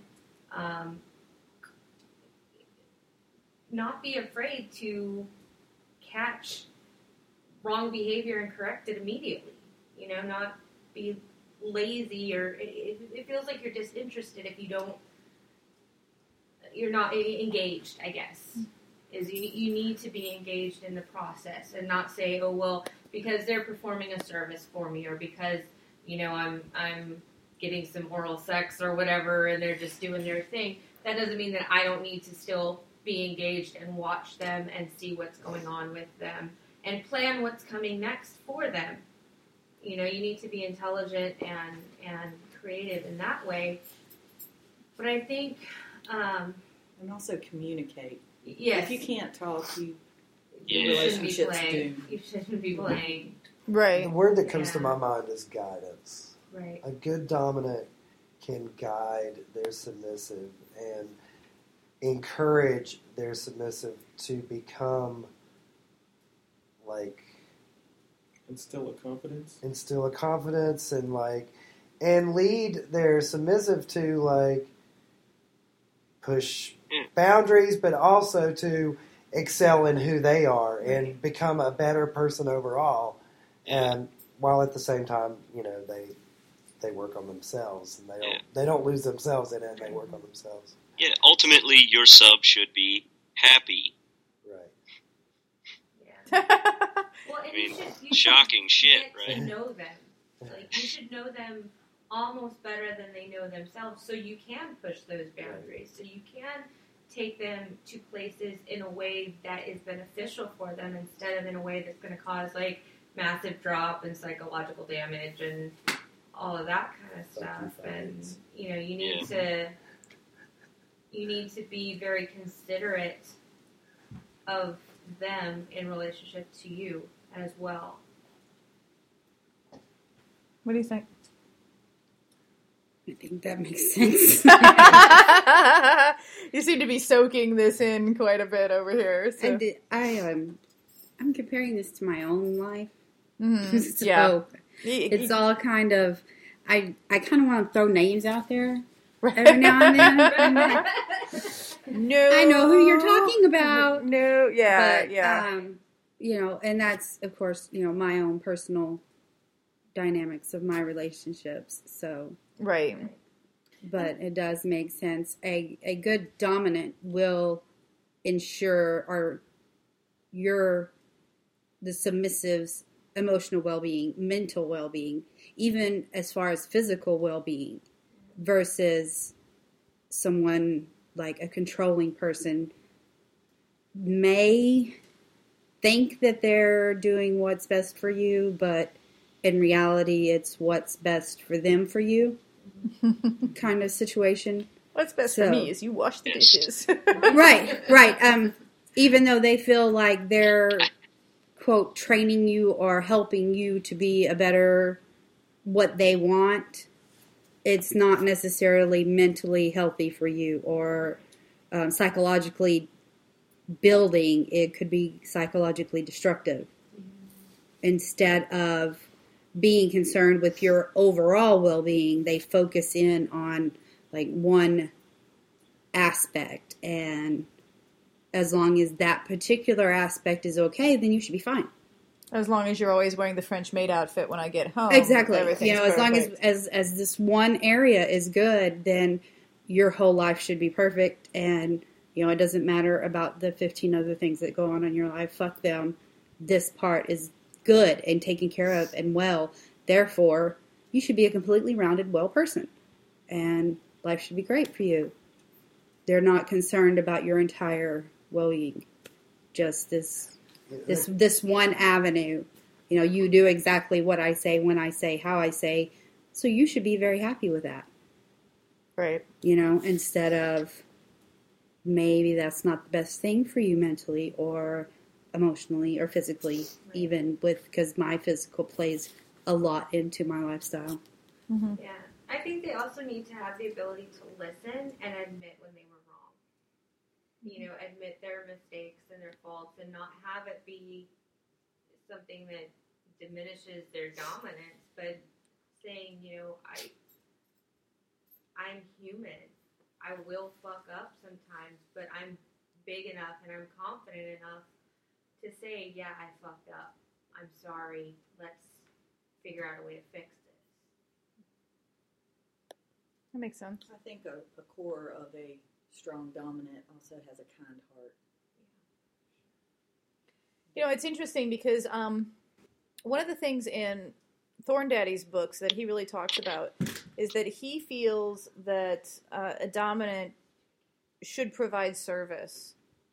not be afraid to catch wrong behavior and correct it immediately. Not be lazy, or it feels like you're disinterested if you're not engaged, I guess. Is you need to be engaged in the process and not say, oh, well, because they're performing a service for me, or because, I'm getting some oral sex or whatever, and they're just doing their thing. That doesn't mean that I don't need to still be engaged and watch them and see what's going on with them and plan what's coming next for them. You need to be intelligent and creative in that way. But I think... and also communicate. Yes. If you can't talk, your relationship's doomed. You shouldn't be playing. Right. The word that comes to my mind is guidance. Right. A good dominant can guide their submissive and encourage their submissive to become instill a confidence and lead their submissive to push boundaries, but also to excel in who they are and become a better person overall. And while at the same time, they work on themselves and they don't lose themselves in it. And they work on themselves. Yeah, ultimately, your sub should be happy. Right. Yeah. Well, and you shocking shit, get right? to know them. You should know them almost better than they know themselves, so you can push those boundaries. So you can take them to places in a way that is beneficial for them instead of in a way that's going to cause massive drop and psychological damage and all of that kind of stuff. And you need to be very considerate of them in relationship to you as well. What do you think? I think that makes sense. You seem to be soaking this in quite a bit over here. So. And I'm comparing this to my own life. Mm-hmm. So yeah. It's all kind of, I kind of want to throw names out there every now and then. No. I know who you're talking about. No, yeah, but, yeah. And that's, of course, my own personal dynamics of my relationships. So. Right. But it does make sense. A good dominant will ensure the submissive's emotional well-being, mental well-being, even as far as physical well-being, versus someone like a controlling person may think that they're doing what's best for you, but in reality, it's what's best for them for you kind of situation. What's best for me is you wash the dishes. Right. Even though they feel like they're, quote, training you or helping you to be a better what they want, it's not necessarily mentally healthy for you or psychologically building. It could be psychologically destructive. Instead of being concerned with your overall well-being, they focus in on one aspect, and as long as that particular aspect is okay, then you should be fine. As long as you're always wearing the French maid outfit when I get home. Exactly. Everything's as long as this one area is good, then your whole life should be perfect, and it doesn't matter about the 15 other things that go on in your life. Fuck them. This part is good and taken care of and well. Therefore, you should be a completely rounded, well person. And life should be great for you. They're not concerned about your entire well-being. Just this one avenue. You do exactly what I say, when I say, how I say. So you should be very happy with that. Right. Instead of maybe that's not the best thing for you mentally or emotionally or physically, right. Even because my physical plays a lot into my lifestyle. Mm-hmm. Yeah. I think they also need to have the ability to listen and admit when they were wrong. Admit their mistakes and their faults and not have it be something that diminishes their dominance, but saying, I'm human. I will fuck up sometimes, but I'm big enough and I'm confident enough to say, yeah, I fucked up. I'm sorry. Let's figure out a way to fix this. That makes sense. I think a core of a strong dominant also has a kind heart. It's interesting because one of the things in Thorn Daddy's books that he really talks about is that he feels that a dominant should provide service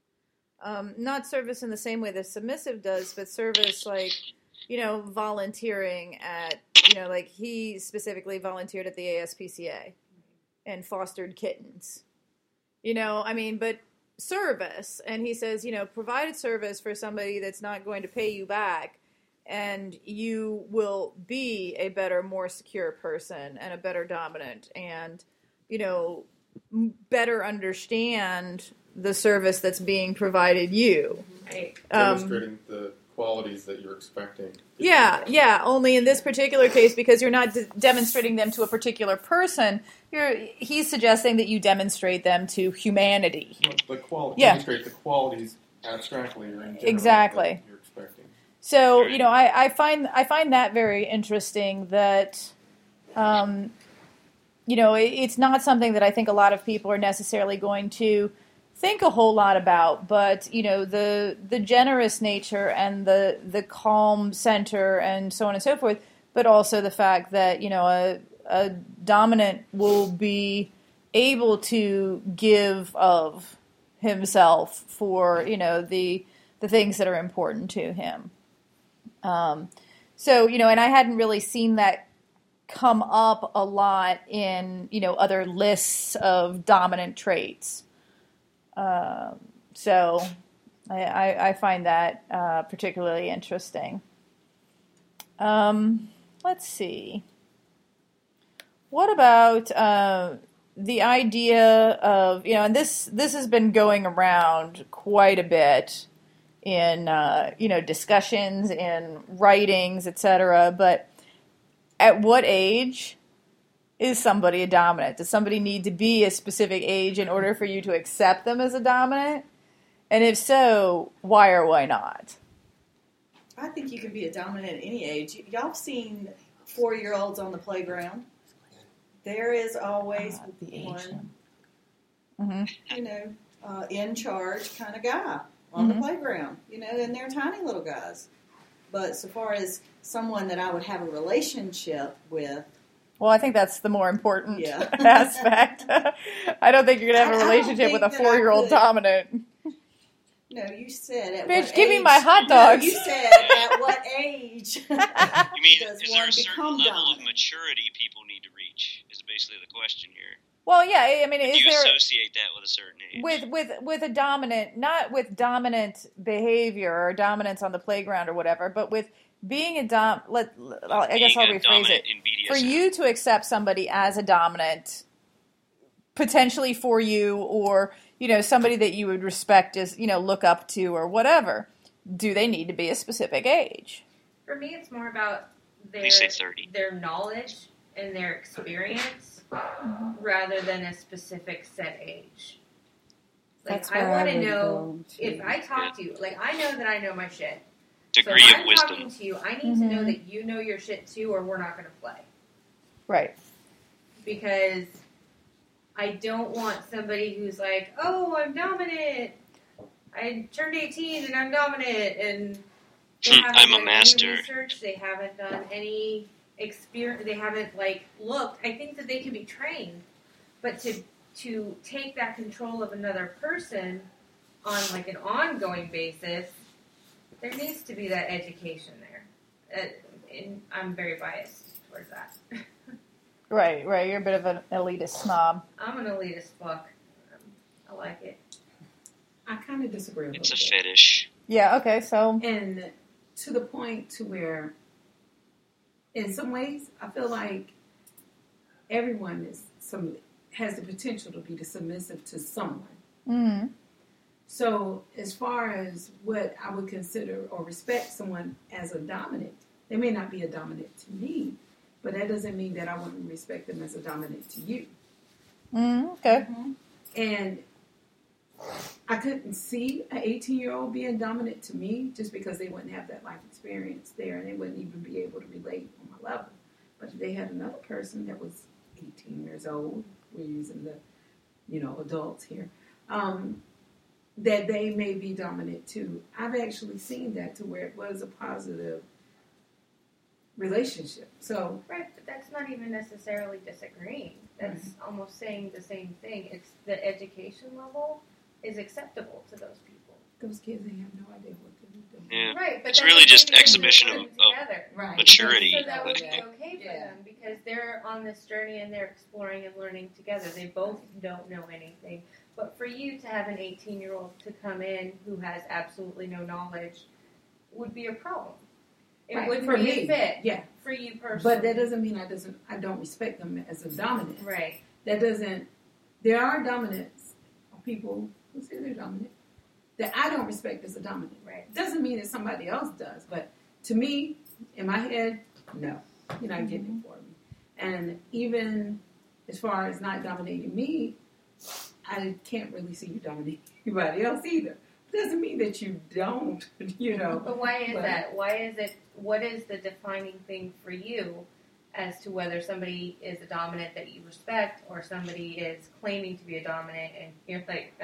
Not service in the same way the submissive does, but service like, volunteering at, like he specifically volunteered at the ASPCA and fostered kittens. But service. And he says, provided service for somebody that's not going to pay you back, and you will be a better, more secure person and a better dominant and, better understand the service that's being provided you. Right. Demonstrating the qualities that you're expecting. Yeah. Only in this particular case, because you're not demonstrating them to a particular person, he's suggesting that you demonstrate them to humanity. Demonstrate the qualities abstractly or in general exactly that you're expecting. So I find that very interesting. That it's not something that I think a lot of people are necessarily going to think a whole lot about, but the generous nature and the calm center and so on and so forth, but also the fact that a dominant will be able to give of himself for the things that are important to him. And I hadn't really seen that come up a lot in other lists of dominant traits. So I find that particularly interesting. Let's see. What about the idea of, and this has been going around quite a bit in, discussions, in writings, etc. But at what age is somebody a dominant? Does somebody need to be a specific age in order for you to accept them as a dominant? And if so, why or why not? I think you can be a dominant at any age. Y'all have seen 4-year-olds on the playground. There is always one, in charge kind of guy on the playground, and they're tiny little guys. But so far as someone that I would have a relationship with, well, I think that's the more important aspect. I don't think you're going to have a relationship with a 4-year-old dominant. No, you said at Bitch, what give age, me my hot dogs. No, you said at what age You mean, does is one there a certain become level dominant? of maturity people need to reach, is basically the question here. Well, yeah, I mean, Do is you there associate that with a certain age? with a dominant, not with dominant behavior or dominance on the playground or whatever, but with being a I guess I'll rephrase it. For you to accept somebody as a dominant, potentially for you, or somebody that you would respect as look up to or whatever, do they need to be a specific age? For me, it's more about They say 30. their knowledge and their experience rather than a specific set age. Like, I want to know if I talk to you, like, I know that I know my shit. Degree so if of I'm wisdom. talking to you, I need to know that you know your shit too, or we're not going to play. Right. Because I don't want somebody who's like, oh, I'm dominant. I turned 18 and I'm dominant, and they haven't I'm a done master. any research. They haven't done any experience. They haven't looked. I think that they can be trained, but to take that control of another person on an ongoing basis, there needs to be that education there. And I'm very biased towards that. Right. You're a bit of an elitist snob. I'm an elitist fuck. I like it. I kind of disagree with It's a fetish. Yeah, okay, so... And to the point to where, in some ways, I feel like everyone has the potential to be the submissive to someone. Mm-hmm. So as far as what I would consider or respect someone as a dominant, they may not be a dominant to me, but that doesn't mean that I wouldn't respect them as a dominant to you. Okay. And I couldn't see an 18-year-old being dominant to me just because they wouldn't have that life experience there and they wouldn't even be able to relate on my level. But if they had another person that was 18 years old, we're using the, adults here, that they may be dominant too. I've actually seen that to where it was a positive relationship. So Right, but that's not even necessarily disagreeing. That's almost saying the same thing. It's the education level is acceptable to those people. those kids, they have no idea what they're doing. Yeah. Right, but It's that's really okay just because exhibition they're of learning together. Right. maturity. So that would be okay for Yeah. them because they're on this journey and they're exploring and learning together. They both don't know anything. But for you to have an 18-year-old to come in who has absolutely no knowledge would be a problem. It Right. wouldn't For be me, a fit yeah. for you personally. But that doesn't mean I don't respect them as a dominant. Right. That doesn't. There are dominants, people who say they're dominant, that I don't respect as a dominant. Right. Doesn't mean that somebody else does, but to me, in my head, no, you're not getting it for me. And even as far as not dominating me, I can't really see you dominating anybody else either. Doesn't mean that you don't, But why is that? Why is it? What is the defining thing for you as to whether somebody is a dominant that you respect or somebody is claiming to be a dominant and you're like,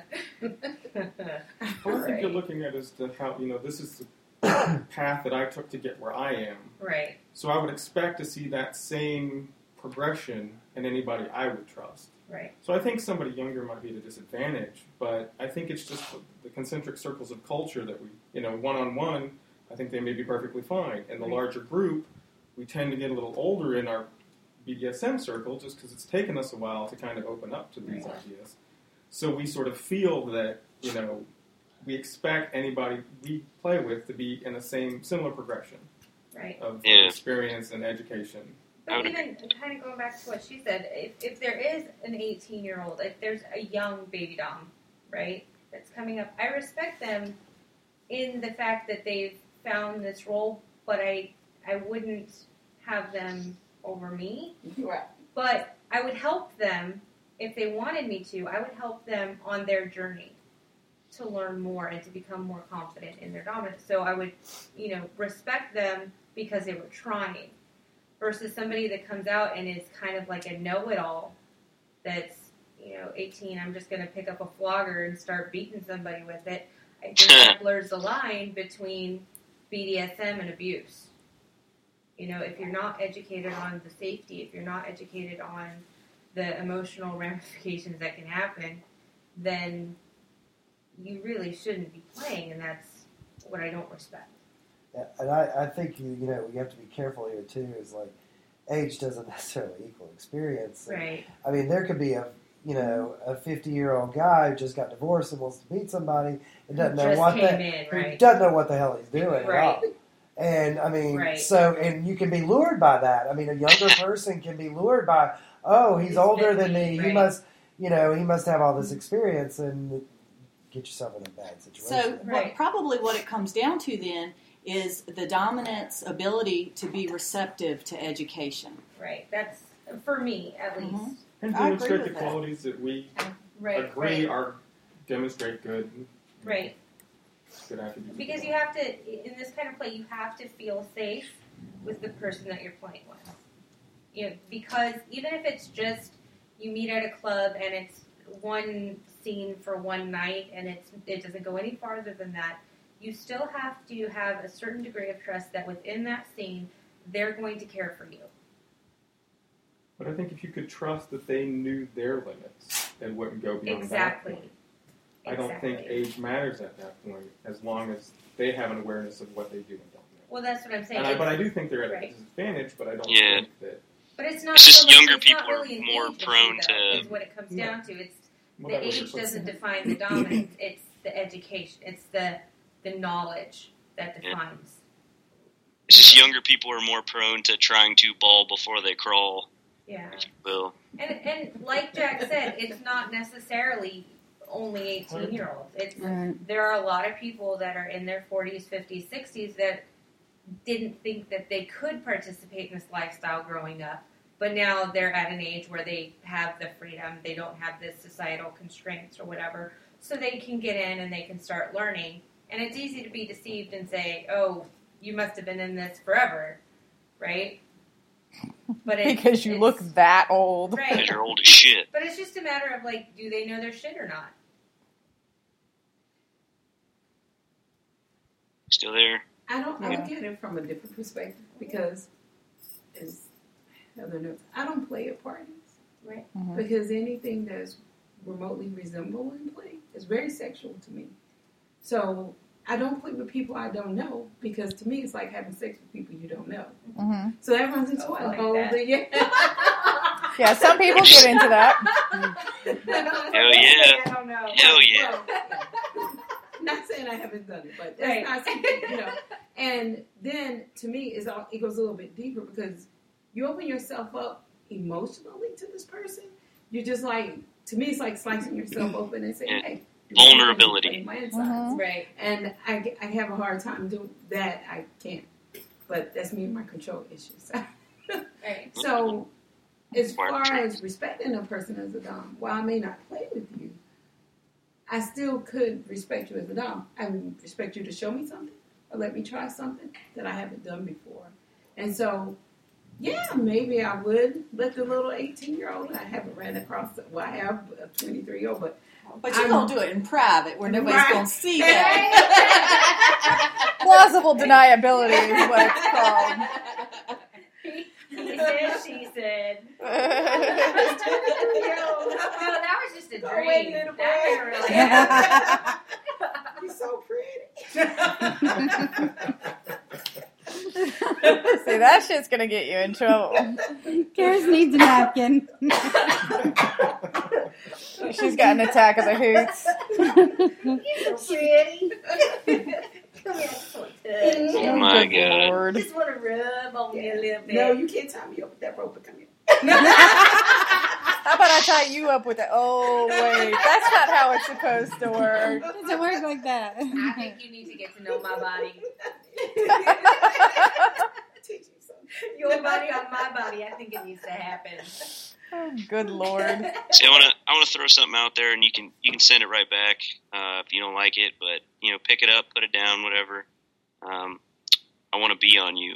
Well, I think you're looking at as to how, this is the path that I took to get where I am. right, So I would expect to see that same progression in anybody I would trust. right, So I think somebody younger might be at a disadvantage, but I think it's just the concentric circles of culture that we, one-on-one, I think they may be perfectly fine. In the Right. larger group, we tend to get a little older in our BDSM circle just because it's taken us a while to kind of open up to these Right. ideas. So we sort of feel that, we expect anybody we play with to be in a similar progression right. of Yeah. experience and education. But even kind of going back to what she said, if there is an 18-year-old, if there's a young baby dom, right, that's coming up, I respect them in the fact that they've found this role, but I wouldn't have them over me. Right. But I would help them if they wanted me to. I would help them on their journey to learn more and to become more confident in their dominance. So I would, respect them because they were trying versus somebody that comes out and is kind of like a know-it-all that's, 18, I'm just going to pick up a flogger and start beating somebody with it. I think that blurs the line between BDSM and abuse. If you're not educated on the safety, if you're not educated on the emotional ramifications that can happen, then you really shouldn't be playing, and that's what I don't respect. Yeah, and I think we have to be careful here too. Is like age doesn't necessarily equal experience. And, Right. I mean, there could be a 50-year-old guy who just got divorced and wants to beat somebody and doesn't know what the hell he's doing at all. And I mean, and you can be lured by that. I mean, a younger person can be lured by, oh, he's older than me. Right. He must have all this experience, and get yourself in a bad situation. So probably what it comes down to then is the dominant's ability to be receptive to education. Right. That's, for me, at least. Mm-hmm. And I agree demonstrate with the that. qualities that we Right. are demonstrate good. Right. Good attributes. Because you have to, in this kind of play, you have to feel safe with the person that you're playing with. Because even if it's just you meet at a club and it's one scene for one night and it doesn't go any farther than that, you still have to have a certain degree of trust that within that scene, they're going to care for you. But I think if you could trust that they knew their limits, it wouldn't go beyond Exactly. that point. I don't think age matters at that point, as long as they have an awareness of what they do and don't know. Well, that's what I'm saying. But I do think they're at a Right. disadvantage, but I don't Yeah. think that... But it's not. It's just so much- younger it's not people are really an more age issue, prone though, to- Is what it comes No. down to. It's Well, the that was age your doesn't question. define the dominance. It's the education. It's the knowledge that Yeah. defines. It's just younger people are more prone to trying to ball before they crawl, Yeah. if you will. And like Jack said, it's not necessarily only 18-year-olds. It's there are a lot of people that are in their 40s, 50s, 60s that didn't think that they could participate in this lifestyle growing up, but now they're at an age where they have the freedom. They don't have the societal constraints or whatever, so they can get in and they can start learning. And it's easy to be deceived and say, "Oh, you must have been in this forever," right? But Because you look that old. right. Because you're old as shit. But it's just a matter of, like, do they know their shit or not? Still there? I look at it from a different perspective because, as Heather knows, I don't play at parties. Right. Because anything that's remotely resembling play is very sexual to me. So I don't play with people I don't know because to me it's like having sex with people you don't know. Mm-hmm. So that runs into like Yeah, some people get into that. Hell yeah. I don't know. Hell yeah. Well, not saying I haven't done it, but that's not something, And then to me, it goes a little bit deeper because you open yourself up emotionally to this person. You're just like, to me, it's like slicing yourself open and saying, hey, vulnerability. My insides. Mm-hmm. Right. And I have a hard time doing that. I can't. But that's me and my control issues. Right. So, as far as respecting a person as a dom, while I may not play with you, I still could respect you as a dom. I would respect you to show me something or let me try something that I haven't done before. And so, yeah, maybe I would let the little 18-year-old, I haven't ran across, I have a 23-year-old, but you're going to do it in private where nobody's going to see that. Plausible deniability is what it's called. He said, she said. Well, that was just a dream. That never really happened. You're so pretty. See, that shit's gonna get you in trouble. Karis needs a napkin. She's got an attack of the hoots. You're so pretty. Come here, Oh my Good God. Lord. just want to rub on me a little bit. No, you can't tie me up with that rope, but come here. How about I tie you up with it? Oh, wait. That's not how it's supposed to work. It doesn't work like that. I think you need to get to know my body. Teach you something. Your body on my body. I think it needs to happen. Oh, good Lord. See, I want to throw something out there, and you can send it right back if you don't like it. But pick it up, put it down, whatever. I want to be on you.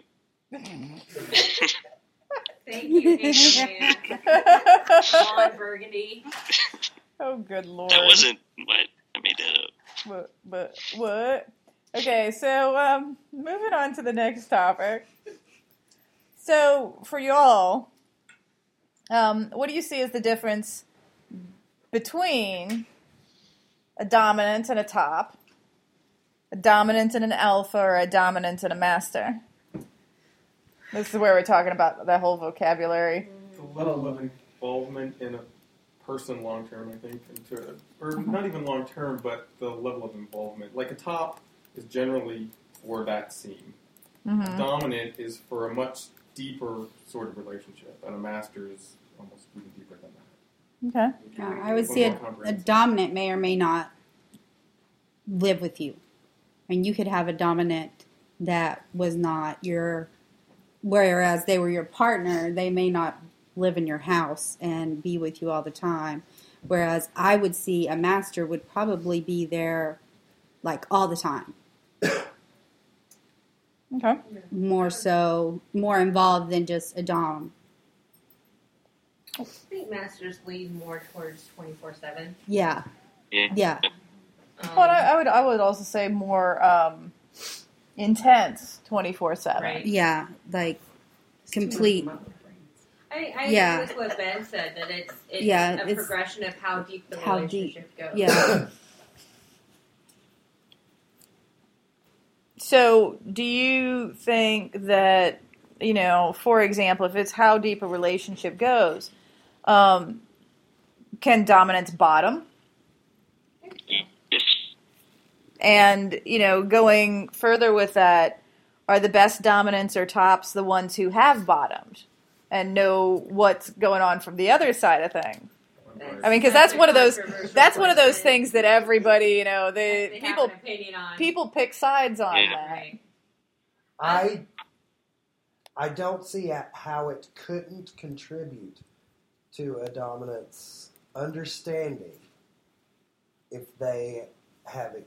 Thank you, Adrian. Ron Burgundy. Oh, good Lord. That wasn't what I made that up. But what? Okay, so moving on to the next topic. So, for y'all, what do you see as the difference between a dominant and a top, a dominant and an alpha, or a dominant and a master? This is where we're talking about that whole vocabulary. The level of involvement in a person long term, I think, or not even long term, but the level of involvement. Like a top is generally for that scene. Mm-hmm. A dominant is for a much deeper sort of relationship, and a master is almost even deeper than that. Okay. Yeah, I would say a dominant may or may not live with you. And you could have a dominant that was not your, whereas they were your partner, they may not live in your house and be with you all the time. Whereas I would see a master would probably be there like all the time. Okay. More involved than just a dom. I think masters lean more towards 24/7. Yeah. Yeah. Well, I would also say more intense 24/7. Right. Yeah, like complete. I agree with what Ben said, that it's a progression of how deep the relationship goes. Yeah. So, do you think that, for example, if it's how deep a relationship goes, can dominance bottom? And, going further with that, are the best dominants or tops the ones who have bottomed and know what's going on from the other side of things? I mean, because that's one of those things that everybody, they have an opinion on. people pick sides on that. Right. I don't see how it couldn't contribute to a dominant's understanding if they have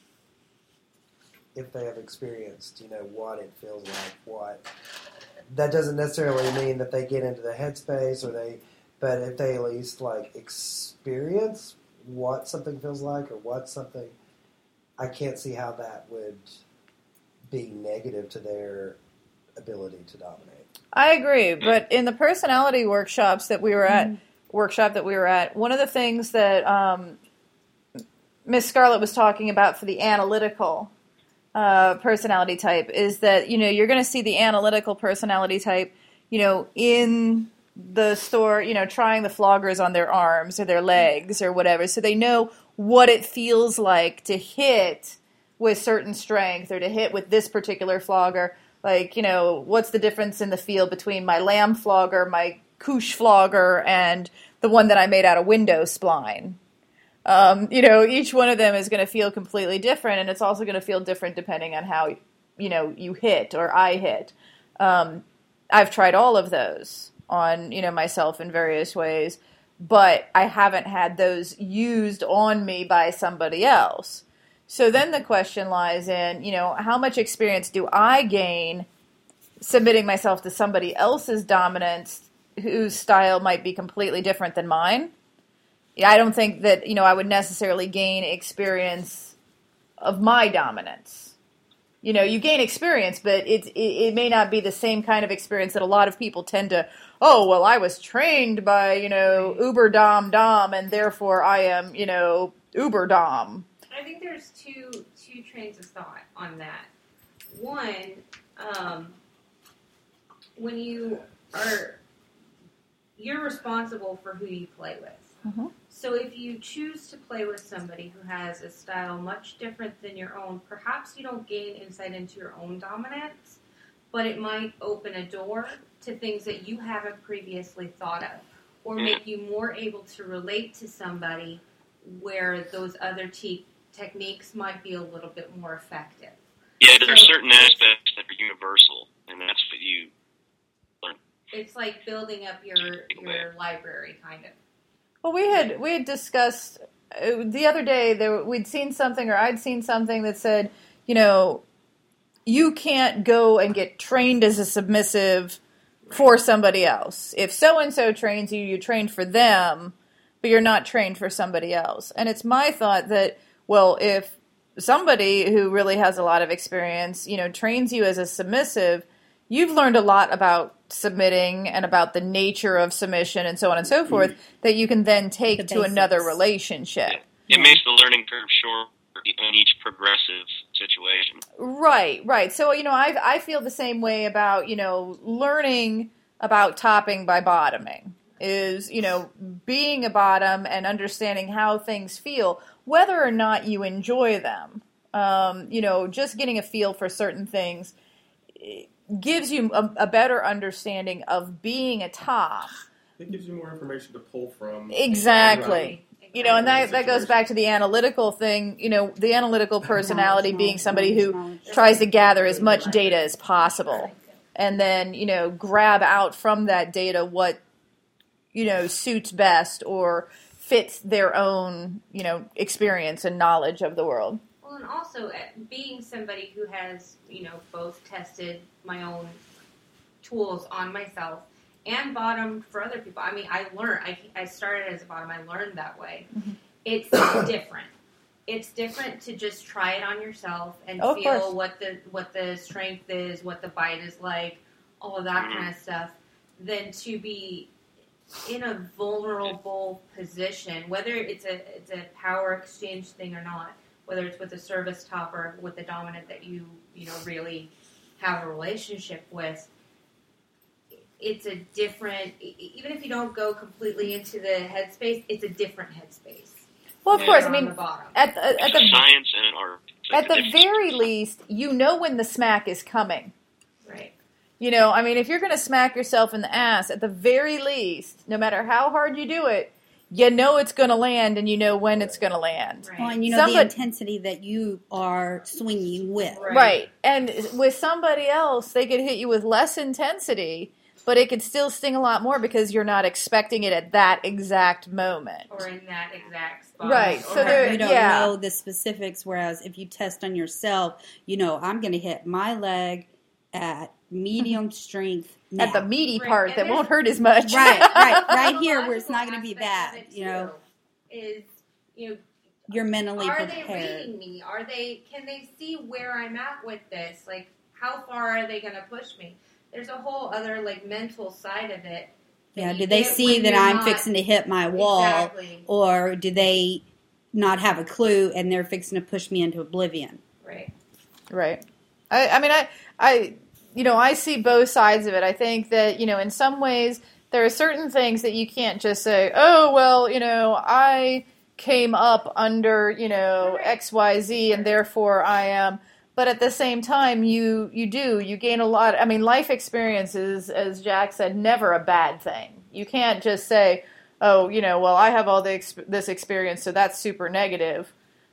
experienced, what it feels like. That doesn't necessarily mean that they get into the headspace but if they at least experience what something feels like or I can't see how that would be negative to their ability to dominate. I agree, but in the personality workshops that we were at, one of the things that Miss Scarlett was talking about for the analytical personality type is that, you're going to see the analytical personality type, in the store, trying the floggers on their arms or their legs or whatever. So they know what it feels like to hit with certain strength or to hit with this particular flogger. Like, what's the difference in the feel between my lamb flogger, my couche flogger, and the one that I made out of window spline? Each one of them is going to feel completely different, and it's also going to feel different depending on how, you hit or I hit. I've tried all of those on, myself in various ways, but I haven't had those used on me by somebody else. So then the question lies in, how much experience do I gain submitting myself to somebody else's dominance whose style might be completely different than mine? I don't think that, I would necessarily gain experience of my dominance. You gain experience, but it may not be the same kind of experience that a lot of people tend to, I was trained by, Uber Dom, and therefore I am, Uber Dom. I think there's two trains of thought on that. One, when you're responsible for who you play with. Mm-hmm. So if you choose to play with somebody who has a style much different than your own, perhaps you don't gain insight into your own dominance, but it might open a door to things that you haven't previously thought of, or make you more able to relate to somebody where those other techniques might be a little bit more effective. Yeah, there are certain aspects that are universal, and that's what you learn. It's like building up your library, kind of. Well, we had discussed the other day, we'd seen something, or I'd seen something that said, you can't go and get trained as a submissive for somebody else. If so-and-so trains you, you trained for them, but you're not trained for somebody else. And it's my thought that, well, if somebody who really has a lot of experience, trains you as a submissive, you've learned a lot about submitting and about the nature of submission and so on and so forth that you can then take to another relationship. It makes the learning curve short in each progressive situation. Right. So, I feel the same way about, learning about topping by bottoming is, being a bottom and understanding how things feel, whether or not you enjoy them. Just getting a feel for certain things gives you a better understanding of being a top. It gives you more information to pull from. Exactly. And that goes back to the analytical thing, the analytical personality being somebody who tries to gather as much data as possible and then, grab out from that data what, suits best or fits their own, experience and knowledge of the world. Well, and also being somebody who has, both tested my own tools on myself and bottom for other people. I mean, I learned. I started as a bottom. I learned that way. Mm-hmm. It's different. It's different to just try it on yourself and feel what the strength is, what the bite is like, all of that kind of stuff, than to be in a vulnerable position, whether it's a power exchange thing or not, whether it's with a service top or with the dominant that you really have a relationship with. It's a different, even if you don't go completely into the headspace, it's a different headspace. Well, of course, I mean, at the science and art. At the very least, when the smack is coming. Right. If you're going to smack yourself in the ass, at the very least, no matter how hard you do it, it's going to land and when it's going to land. Right. Well, and the intensity that you are swinging with. Right. And with somebody else, they could hit you with less intensity, but it could still sting a lot more because you're not expecting it at that exact moment. Or in that exact spot. Right. So you don't know the specifics, whereas if you test on yourself, I'm going to hit my leg at medium strength now. At the meaty part that won't hurt as much. Right here where it's not going to be bad. You're mentally prepared. Are they reading me? Can they see where I'm at with this? Like, how far are they going to push me? There's a whole other mental side of it. Yeah, do they see that I'm fixing to hit my wall? Exactly. Or do they not have a clue, and they're fixing to push me into oblivion. Right. Right. I see both sides of it. I think that, in some ways there are certain things that you can't just say, oh, well, I came up under, XYZ and therefore I am. But at the same time, you gain a lot. I mean, life experiences, as Jack said, never a bad thing. You can't just say, oh, well, I have all this experience, so that's super negative.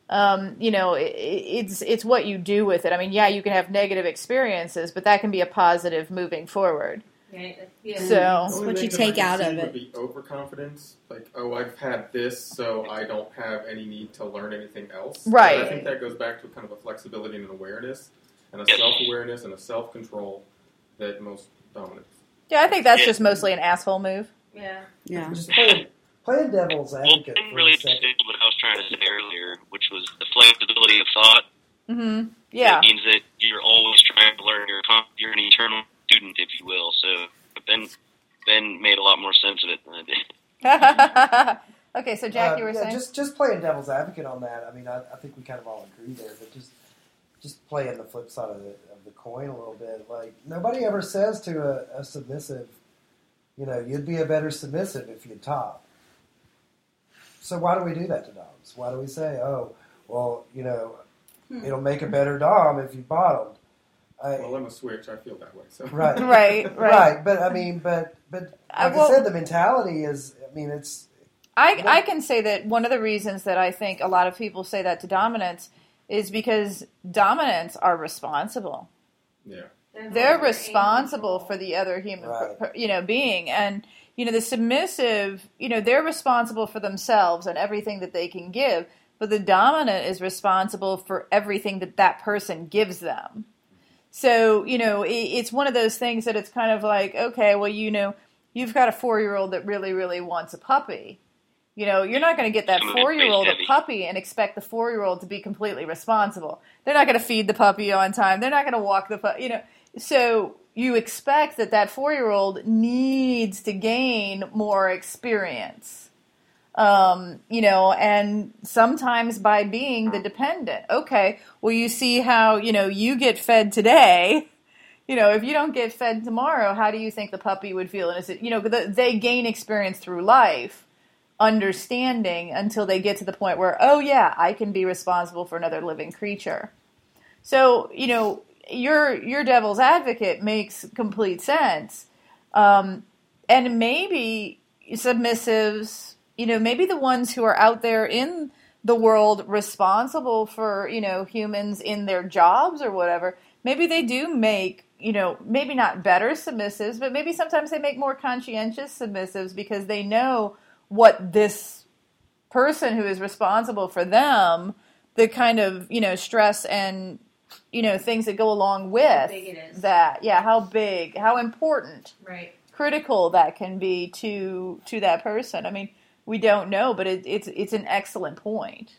It's what you do with it. I mean, yeah, you can have negative experiences, but that can be a positive moving forward. Yeah. So The only what you negative take I can out see of would it. be overconfidence. Like, oh, I've had this, so I don't have any need to learn anything else. Right. But I think that goes back to kind of a flexibility and an awareness, and a self-awareness and a self-control that most dominates. yeah, I think that's just mostly an asshole move. Yeah. Yeah. Just playing devil's Well, advocate Ben for really a second. understood what I was trying to say earlier, which was the flexibility of thought. Mm-hmm. Yeah. It means that you're always trying to learn. You're an eternal student, if you will. So Ben made a lot more sense of it than I did. Okay, so Jack, you were saying? Just playing devil's advocate on that. I mean, I think we kind of all agree there, but just playing the flip side of the coin a little bit. Like, nobody ever says to a submissive, you'd be a better submissive if you'd top. So why do we do that to doms? Why do we say, oh, well, it'll make a better dom if you bottomed? Well, I'm a switch. I feel that way. So. Right. Right. But I mean, but like I said, the mentality is. I mean, it's. I can say that one of the reasons that I think a lot of people say that to dominants is because dominants are responsible. Yeah. They're responsible for the other human, Right. being, and the submissive, they're responsible for themselves and everything that they can give, but the dominant is responsible for everything that person gives them. So, it's one of those things that it's kind of like, okay, well, you've got a 4-year-old that really, really wants a puppy. You're not going to get that 4-year-old a puppy and expect the 4-year-old to be completely responsible. They're not going to feed the puppy on time. They're not going to walk the puppy, So you expect that 4-year-old needs to gain more experience. And sometimes by being the dependent. Okay, well, you see how, you get fed today. If you don't get fed tomorrow, how do you think the puppy would feel? And is it, they gain experience through life, understanding until they get to the point where, oh yeah, I can be responsible for another living creature. So, your devil's advocate makes complete sense. And maybe submissives, maybe the ones who are out there in the world responsible for, humans in their jobs or whatever, maybe they do make, maybe not better submissives, but maybe sometimes they make more conscientious submissives because they know what this person who is responsible for them, the kind of, stress and, things that go along with how big it is. that. Yeah, how big, how important, Right. critical that can be to that person. I mean, we don't know, but it's an excellent point.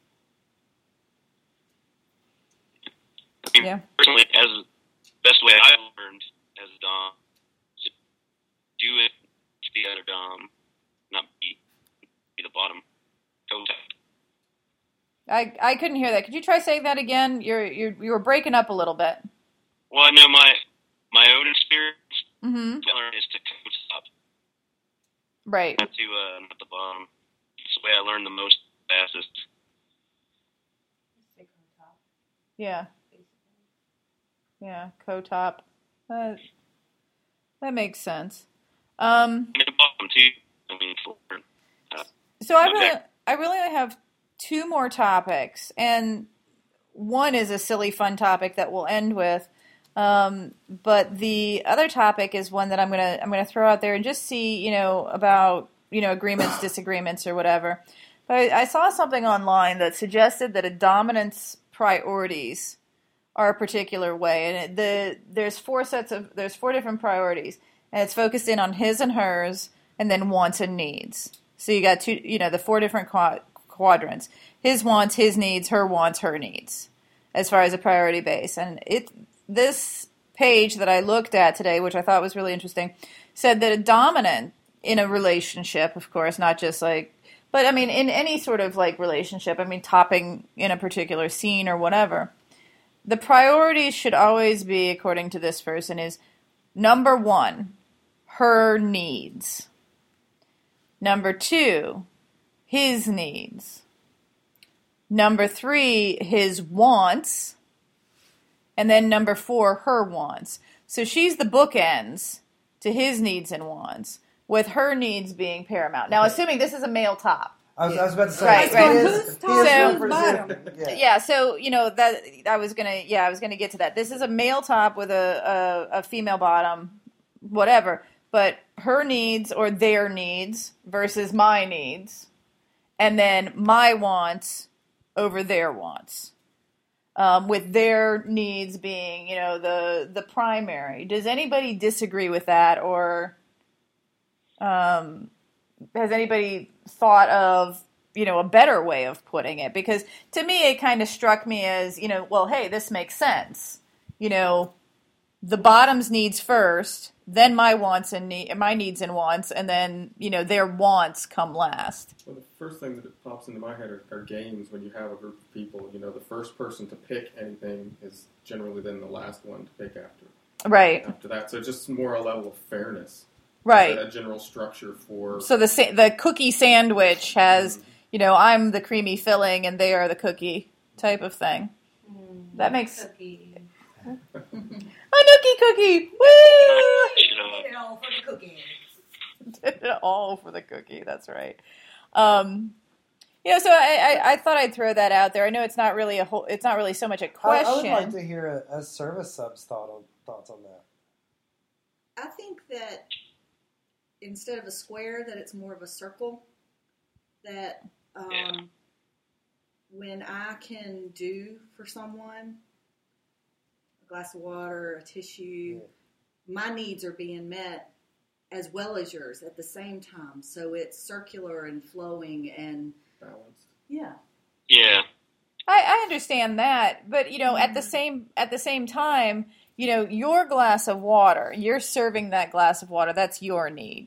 I mean, personally, as best way I've learned as a dom, to do it to the other dom, not be the bottom. I couldn't hear that. Could you try saying that again? You were breaking up a little bit. Well, I know my own experience. Mm-hmm. I learned is to co-top, Right. not the bottom. It's the way I learned the most fastest. Yeah. Yeah, co-top. That makes sense. And the bottom too. I mean, So I really have 2 more topics, and one is a silly fun topic that we'll end with. But the other topic is one that I'm gonna throw out there and just see, about, agreements, disagreements, or whatever. But I saw something online that suggested that a dominant's priorities are a particular way, and there's 4 different priorities, and it's focused in on his and hers, and then wants and needs. So you got the 4 different quadrants: his wants, his needs, her wants, her needs, as far as a priority base. And this page that I looked at today, which I thought was really interesting, said that a dominant in a relationship, of course, not just But I mean, in any sort of like relationship, I mean, topping in a particular scene or whatever, the priorities should always be, according to this person, is number 1, her needs. Number 2, his needs. Number 3, his wants. And then number 4, her wants. So she's the bookends to his needs and wants, with her needs being paramount. Now, assuming this is a male top. I was about to say, Right. Who's top, who's bottom? Yeah, so that I was gonna get to that. This is a male top with a female bottom, whatever. But her needs or their needs versus my needs, and then my wants over their wants, with their needs being, the primary. Does anybody disagree with that, or has anybody thought of, a better way of putting it? Because to me, it kind of struck me as, well, hey, this makes sense. The bottom's needs first, then my wants and my needs and wants, and then, their wants come last. Well, the first thing that pops into my head are games. When you have a group of people, the first person to pick anything is generally then the last one to pick after. Right. After that. So just more a level of fairness. Right. A general structure for... So the cookie sandwich has, I'm the creamy filling and they are the cookie type of thing. That makes... Cookie. A nookie cookie! Woo! Did it all for the cookie. Did it all for the cookie, that's right. So I thought I'd throw that out there. I know it's not really so much a question. I would like to hear a service sub's thoughts on that. I think that instead of a square, that it's more of a circle. That when I can do for someone a glass of water, a tissue, my needs are being met as well as yours at the same time. So it's circular and flowing and balanced. Yeah. Yeah. I understand that, but at the same time, your glass of water, you're serving that glass of water, that's your need.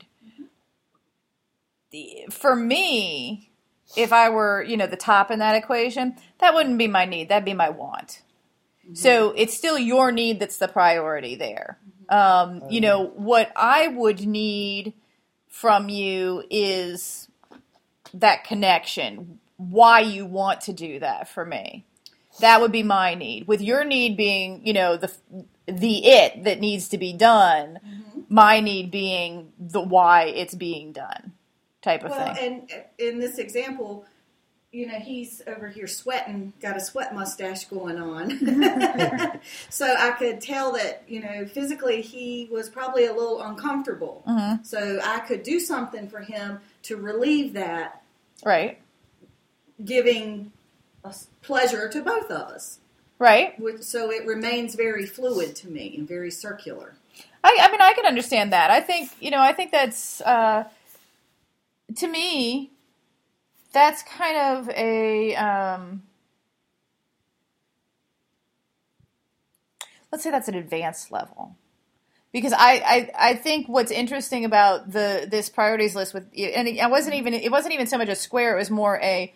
For me, if I were, the top in that equation, that wouldn't be my need, that'd be my want. Mm-hmm. So it's still your need that's the priority there. What I would need from you is that connection, why you want to do that for me. That would be my need. With your need being, the it that needs to be done, my need being the why it's being done type of thing. And in this example, he's over here sweating, got a sweat mustache going on. So I could tell that, physically he was probably a little uncomfortable. Mm-hmm. So I could do something for him to relieve that. Right. Giving a pleasure to both of us. Right. So it remains very fluid to me and very circular. I mean, I can understand that. I think that's, to me, that's kind of a, let's say that's an advanced level. Because I think what's interesting about this priorities list and it wasn't even so much a square, it was more a,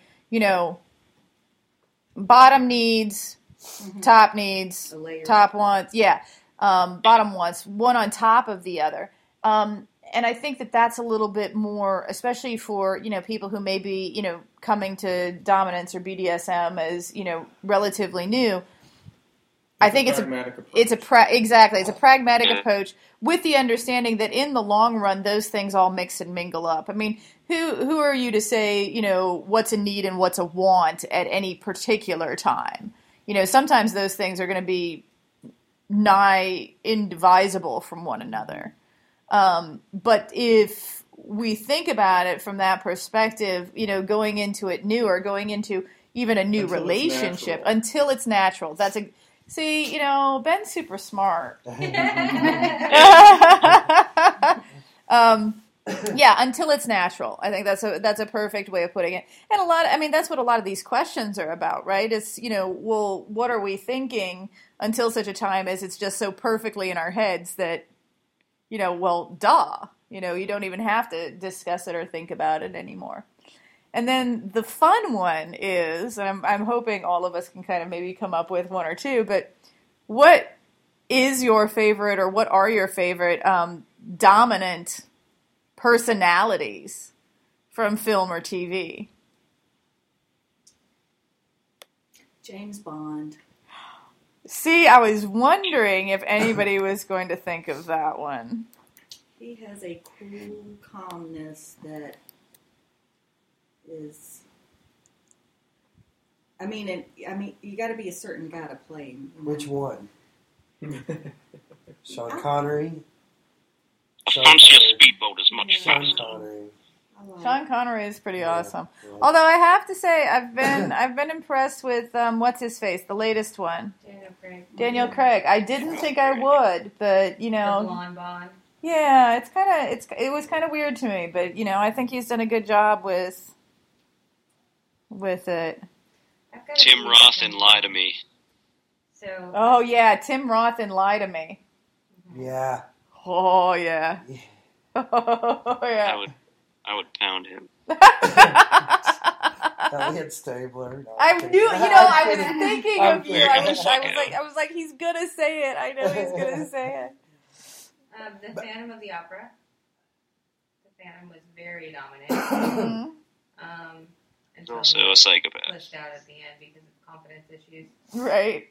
bottom needs, top needs, top wants, bottom wants, one on top of the other. And I think that's a little bit more, especially for, people who may be, coming to dominance or BDSM as, relatively new. I think it's a pragmatic approach with the understanding that in the long run, those things all mix and mingle up. I mean, who are you to say, what's a need and what's a want at any particular time? Sometimes those things are going to be nigh indivisible from one another. But if we think about it from that perspective, going into it new or going into even a new relationship until it's natural. See, Ben's super smart. Until it's natural. I think that's a perfect way of putting it. And that's what a lot of these questions are about, right? It's, what are we thinking until such a time as it's just so perfectly in our heads that, you don't even have to discuss it or think about it anymore. And then the fun one is, and I'm hoping all of us can kind of maybe come up with one or two, but what is your favorite, or what are your favorite dominant personalities from film or TV? James Bond. See, I was wondering if anybody was going to think of that one. He has a cool calmness that is. I mean, you got to be a certain guy to play him. You know? Which one? Sean Connery. Afonso Speedboat is much Sean faster. Connery. Sean Connery is pretty awesome. Yeah. Although I have to say, I've been impressed with what's his face, the latest one, Daniel Craig. I didn't think I would, but The blonde Bond. yeah, it was kind of weird to me, but I think he's done a good job with it. Tim Roth and Lie to Me. So. Oh yeah, Tim Roth and Lie to Me. Yeah. Oh yeah. Yeah. Oh yeah. I would pound him. Elliot Stabler. No, I knew, I was thinking I'm of you. kidding. I was like, he's gonna say it. I know he's gonna say it. The Phantom of the Opera. The Phantom was very dominant. Mm-hmm. He's also a psychopath. Pushed out at the end because of confidence issues. Right.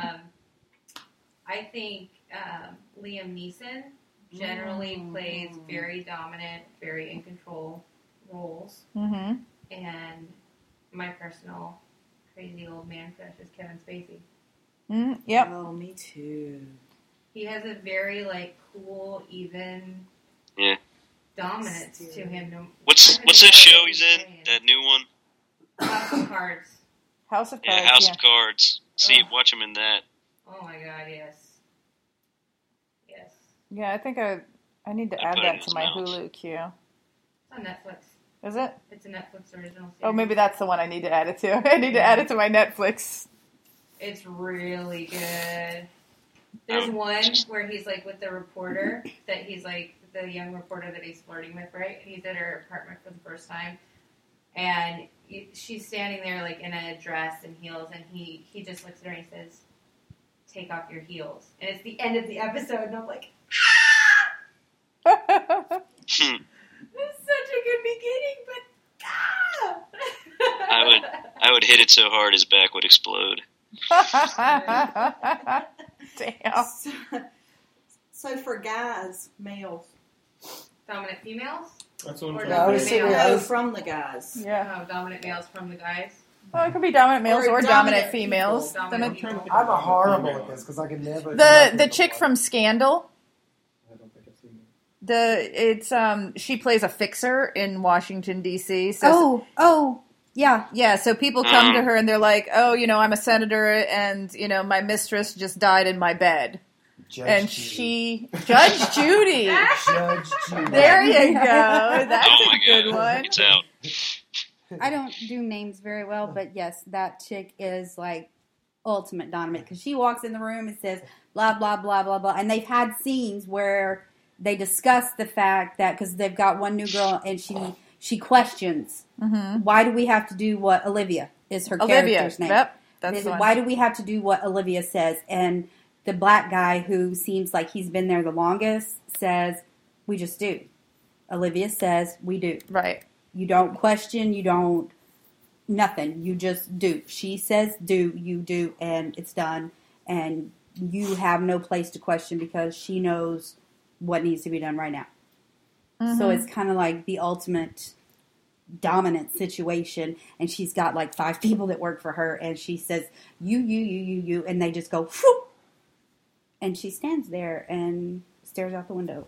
I think Liam Neeson generally plays very dominant, very in control roles. Mm-hmm. And my personal crazy old man crush is Kevin Spacey. Yep. Oh, me too. He has a very cool, even dominance to him. What's that show he's in? That new one? House of Cards. House of Cards. Yeah, House of Cards. See, watch him in that. Oh my God, yes. Yes. Yeah, I think I need to I add put it in that to his my mouth. Hulu queue. It's on Netflix. Is it? It's a Netflix original series. Oh, maybe that's the one I need to add it to. I need to add it to my Netflix. It's really good. There's one where he's with the reporter, that he's the young reporter that he's flirting with, right? And he's at her apartment for the first time. And she's standing there in a dress and heels, and he just looks at her and he says, "Take off your heels." And it's the end of the episode, and I'm like, it's such a good beginning, but I would hit it so hard his back would explode. Damn. So for guys, males. dominant females? That's what I'm Or trying Yeah, I to was say. sitting- No, from the guys. Yeah. Dominant males from the guys. Well, it could be dominant males Or or dominant dominant females. people. Dominant Then people. I'm a horrible at this because I can never. the chick from Scandal. I don't think I've seen it. She plays a fixer in Washington D.C. So Yeah. yeah, so people come to her and they're like, "Oh, I'm a senator, and my mistress just died in my bed." Judge Judy. Judge Judy. Judge Judy. There you go. That's Oh my a good God. one. It's out. I don't do names very well, but yes, that chick is ultimate dominant because she walks in the room and says blah blah blah blah blah, and they've had scenes where they discuss the fact that because they've got one new girl and she questions why do we have to do what Olivia is her character's name. Yep, that's the one. Why do we have to do what Olivia says? And the black guy who seems like he's been there the longest says we just do. Olivia says we do. Right. You don't question, you don't, nothing. You just do. She says do, you do, and it's done. And you have no place to question because she knows what needs to be done right now. So it's kind of like the ultimate dominant situation. And she's got 5 people that work for her. And she says, you. And they just go, whoop. And she stands there and stares out the window.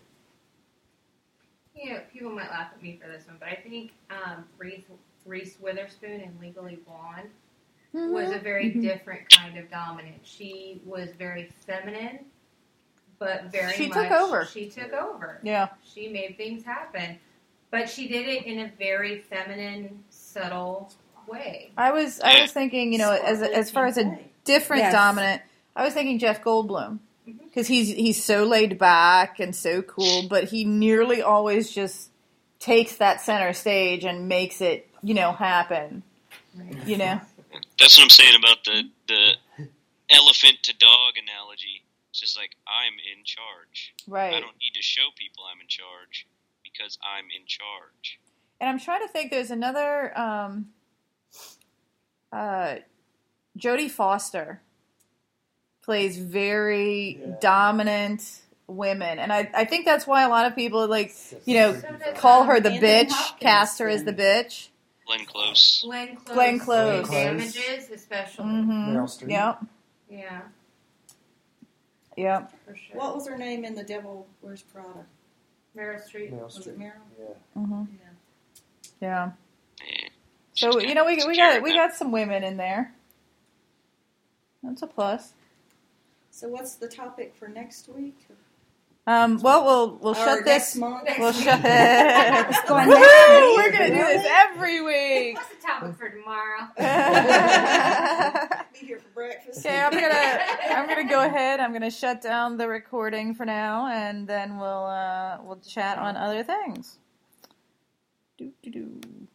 People might laugh at me for this one, but I think Reese Witherspoon in Legally Blonde was a very different kind of dominant. She was very feminine, but She took over. She took over. Yeah. She made things happen, but she did it in a very feminine, subtle way. I was thinking, as far as a different dominant, I was thinking Jeff Goldblum. Because he's so laid back and so cool, but he nearly always just takes that center stage and makes it, happen. That's what I'm saying about the elephant to dog analogy. It's just like, I'm in charge. Right. I don't need to show people I'm in charge because I'm in charge. And I'm trying to think, there's another, Jodie Foster plays very dominant women. And I think that's why a lot of people, call her the bitch, cast her as the bitch. Glenn Close. Glenn Close. Damages, especially. Mm-hmm. Meryl Streep. Yep. Yeah. Yep. For sure. What was her name in The Devil Wears Prada? Meryl Streep. Was it Meryl? Yeah. Mm-hmm. Yeah. Yeah. So we got some women in there. That's a plus. So what's the topic for next week? Well, we'll shut this. Next month. We'll shut. Going next week. We're gonna do this every week. What's the topic for tomorrow? Be here for breakfast. Okay, I'm gonna go ahead. I'm gonna shut down the recording for now, and then we'll chat on other things. Do.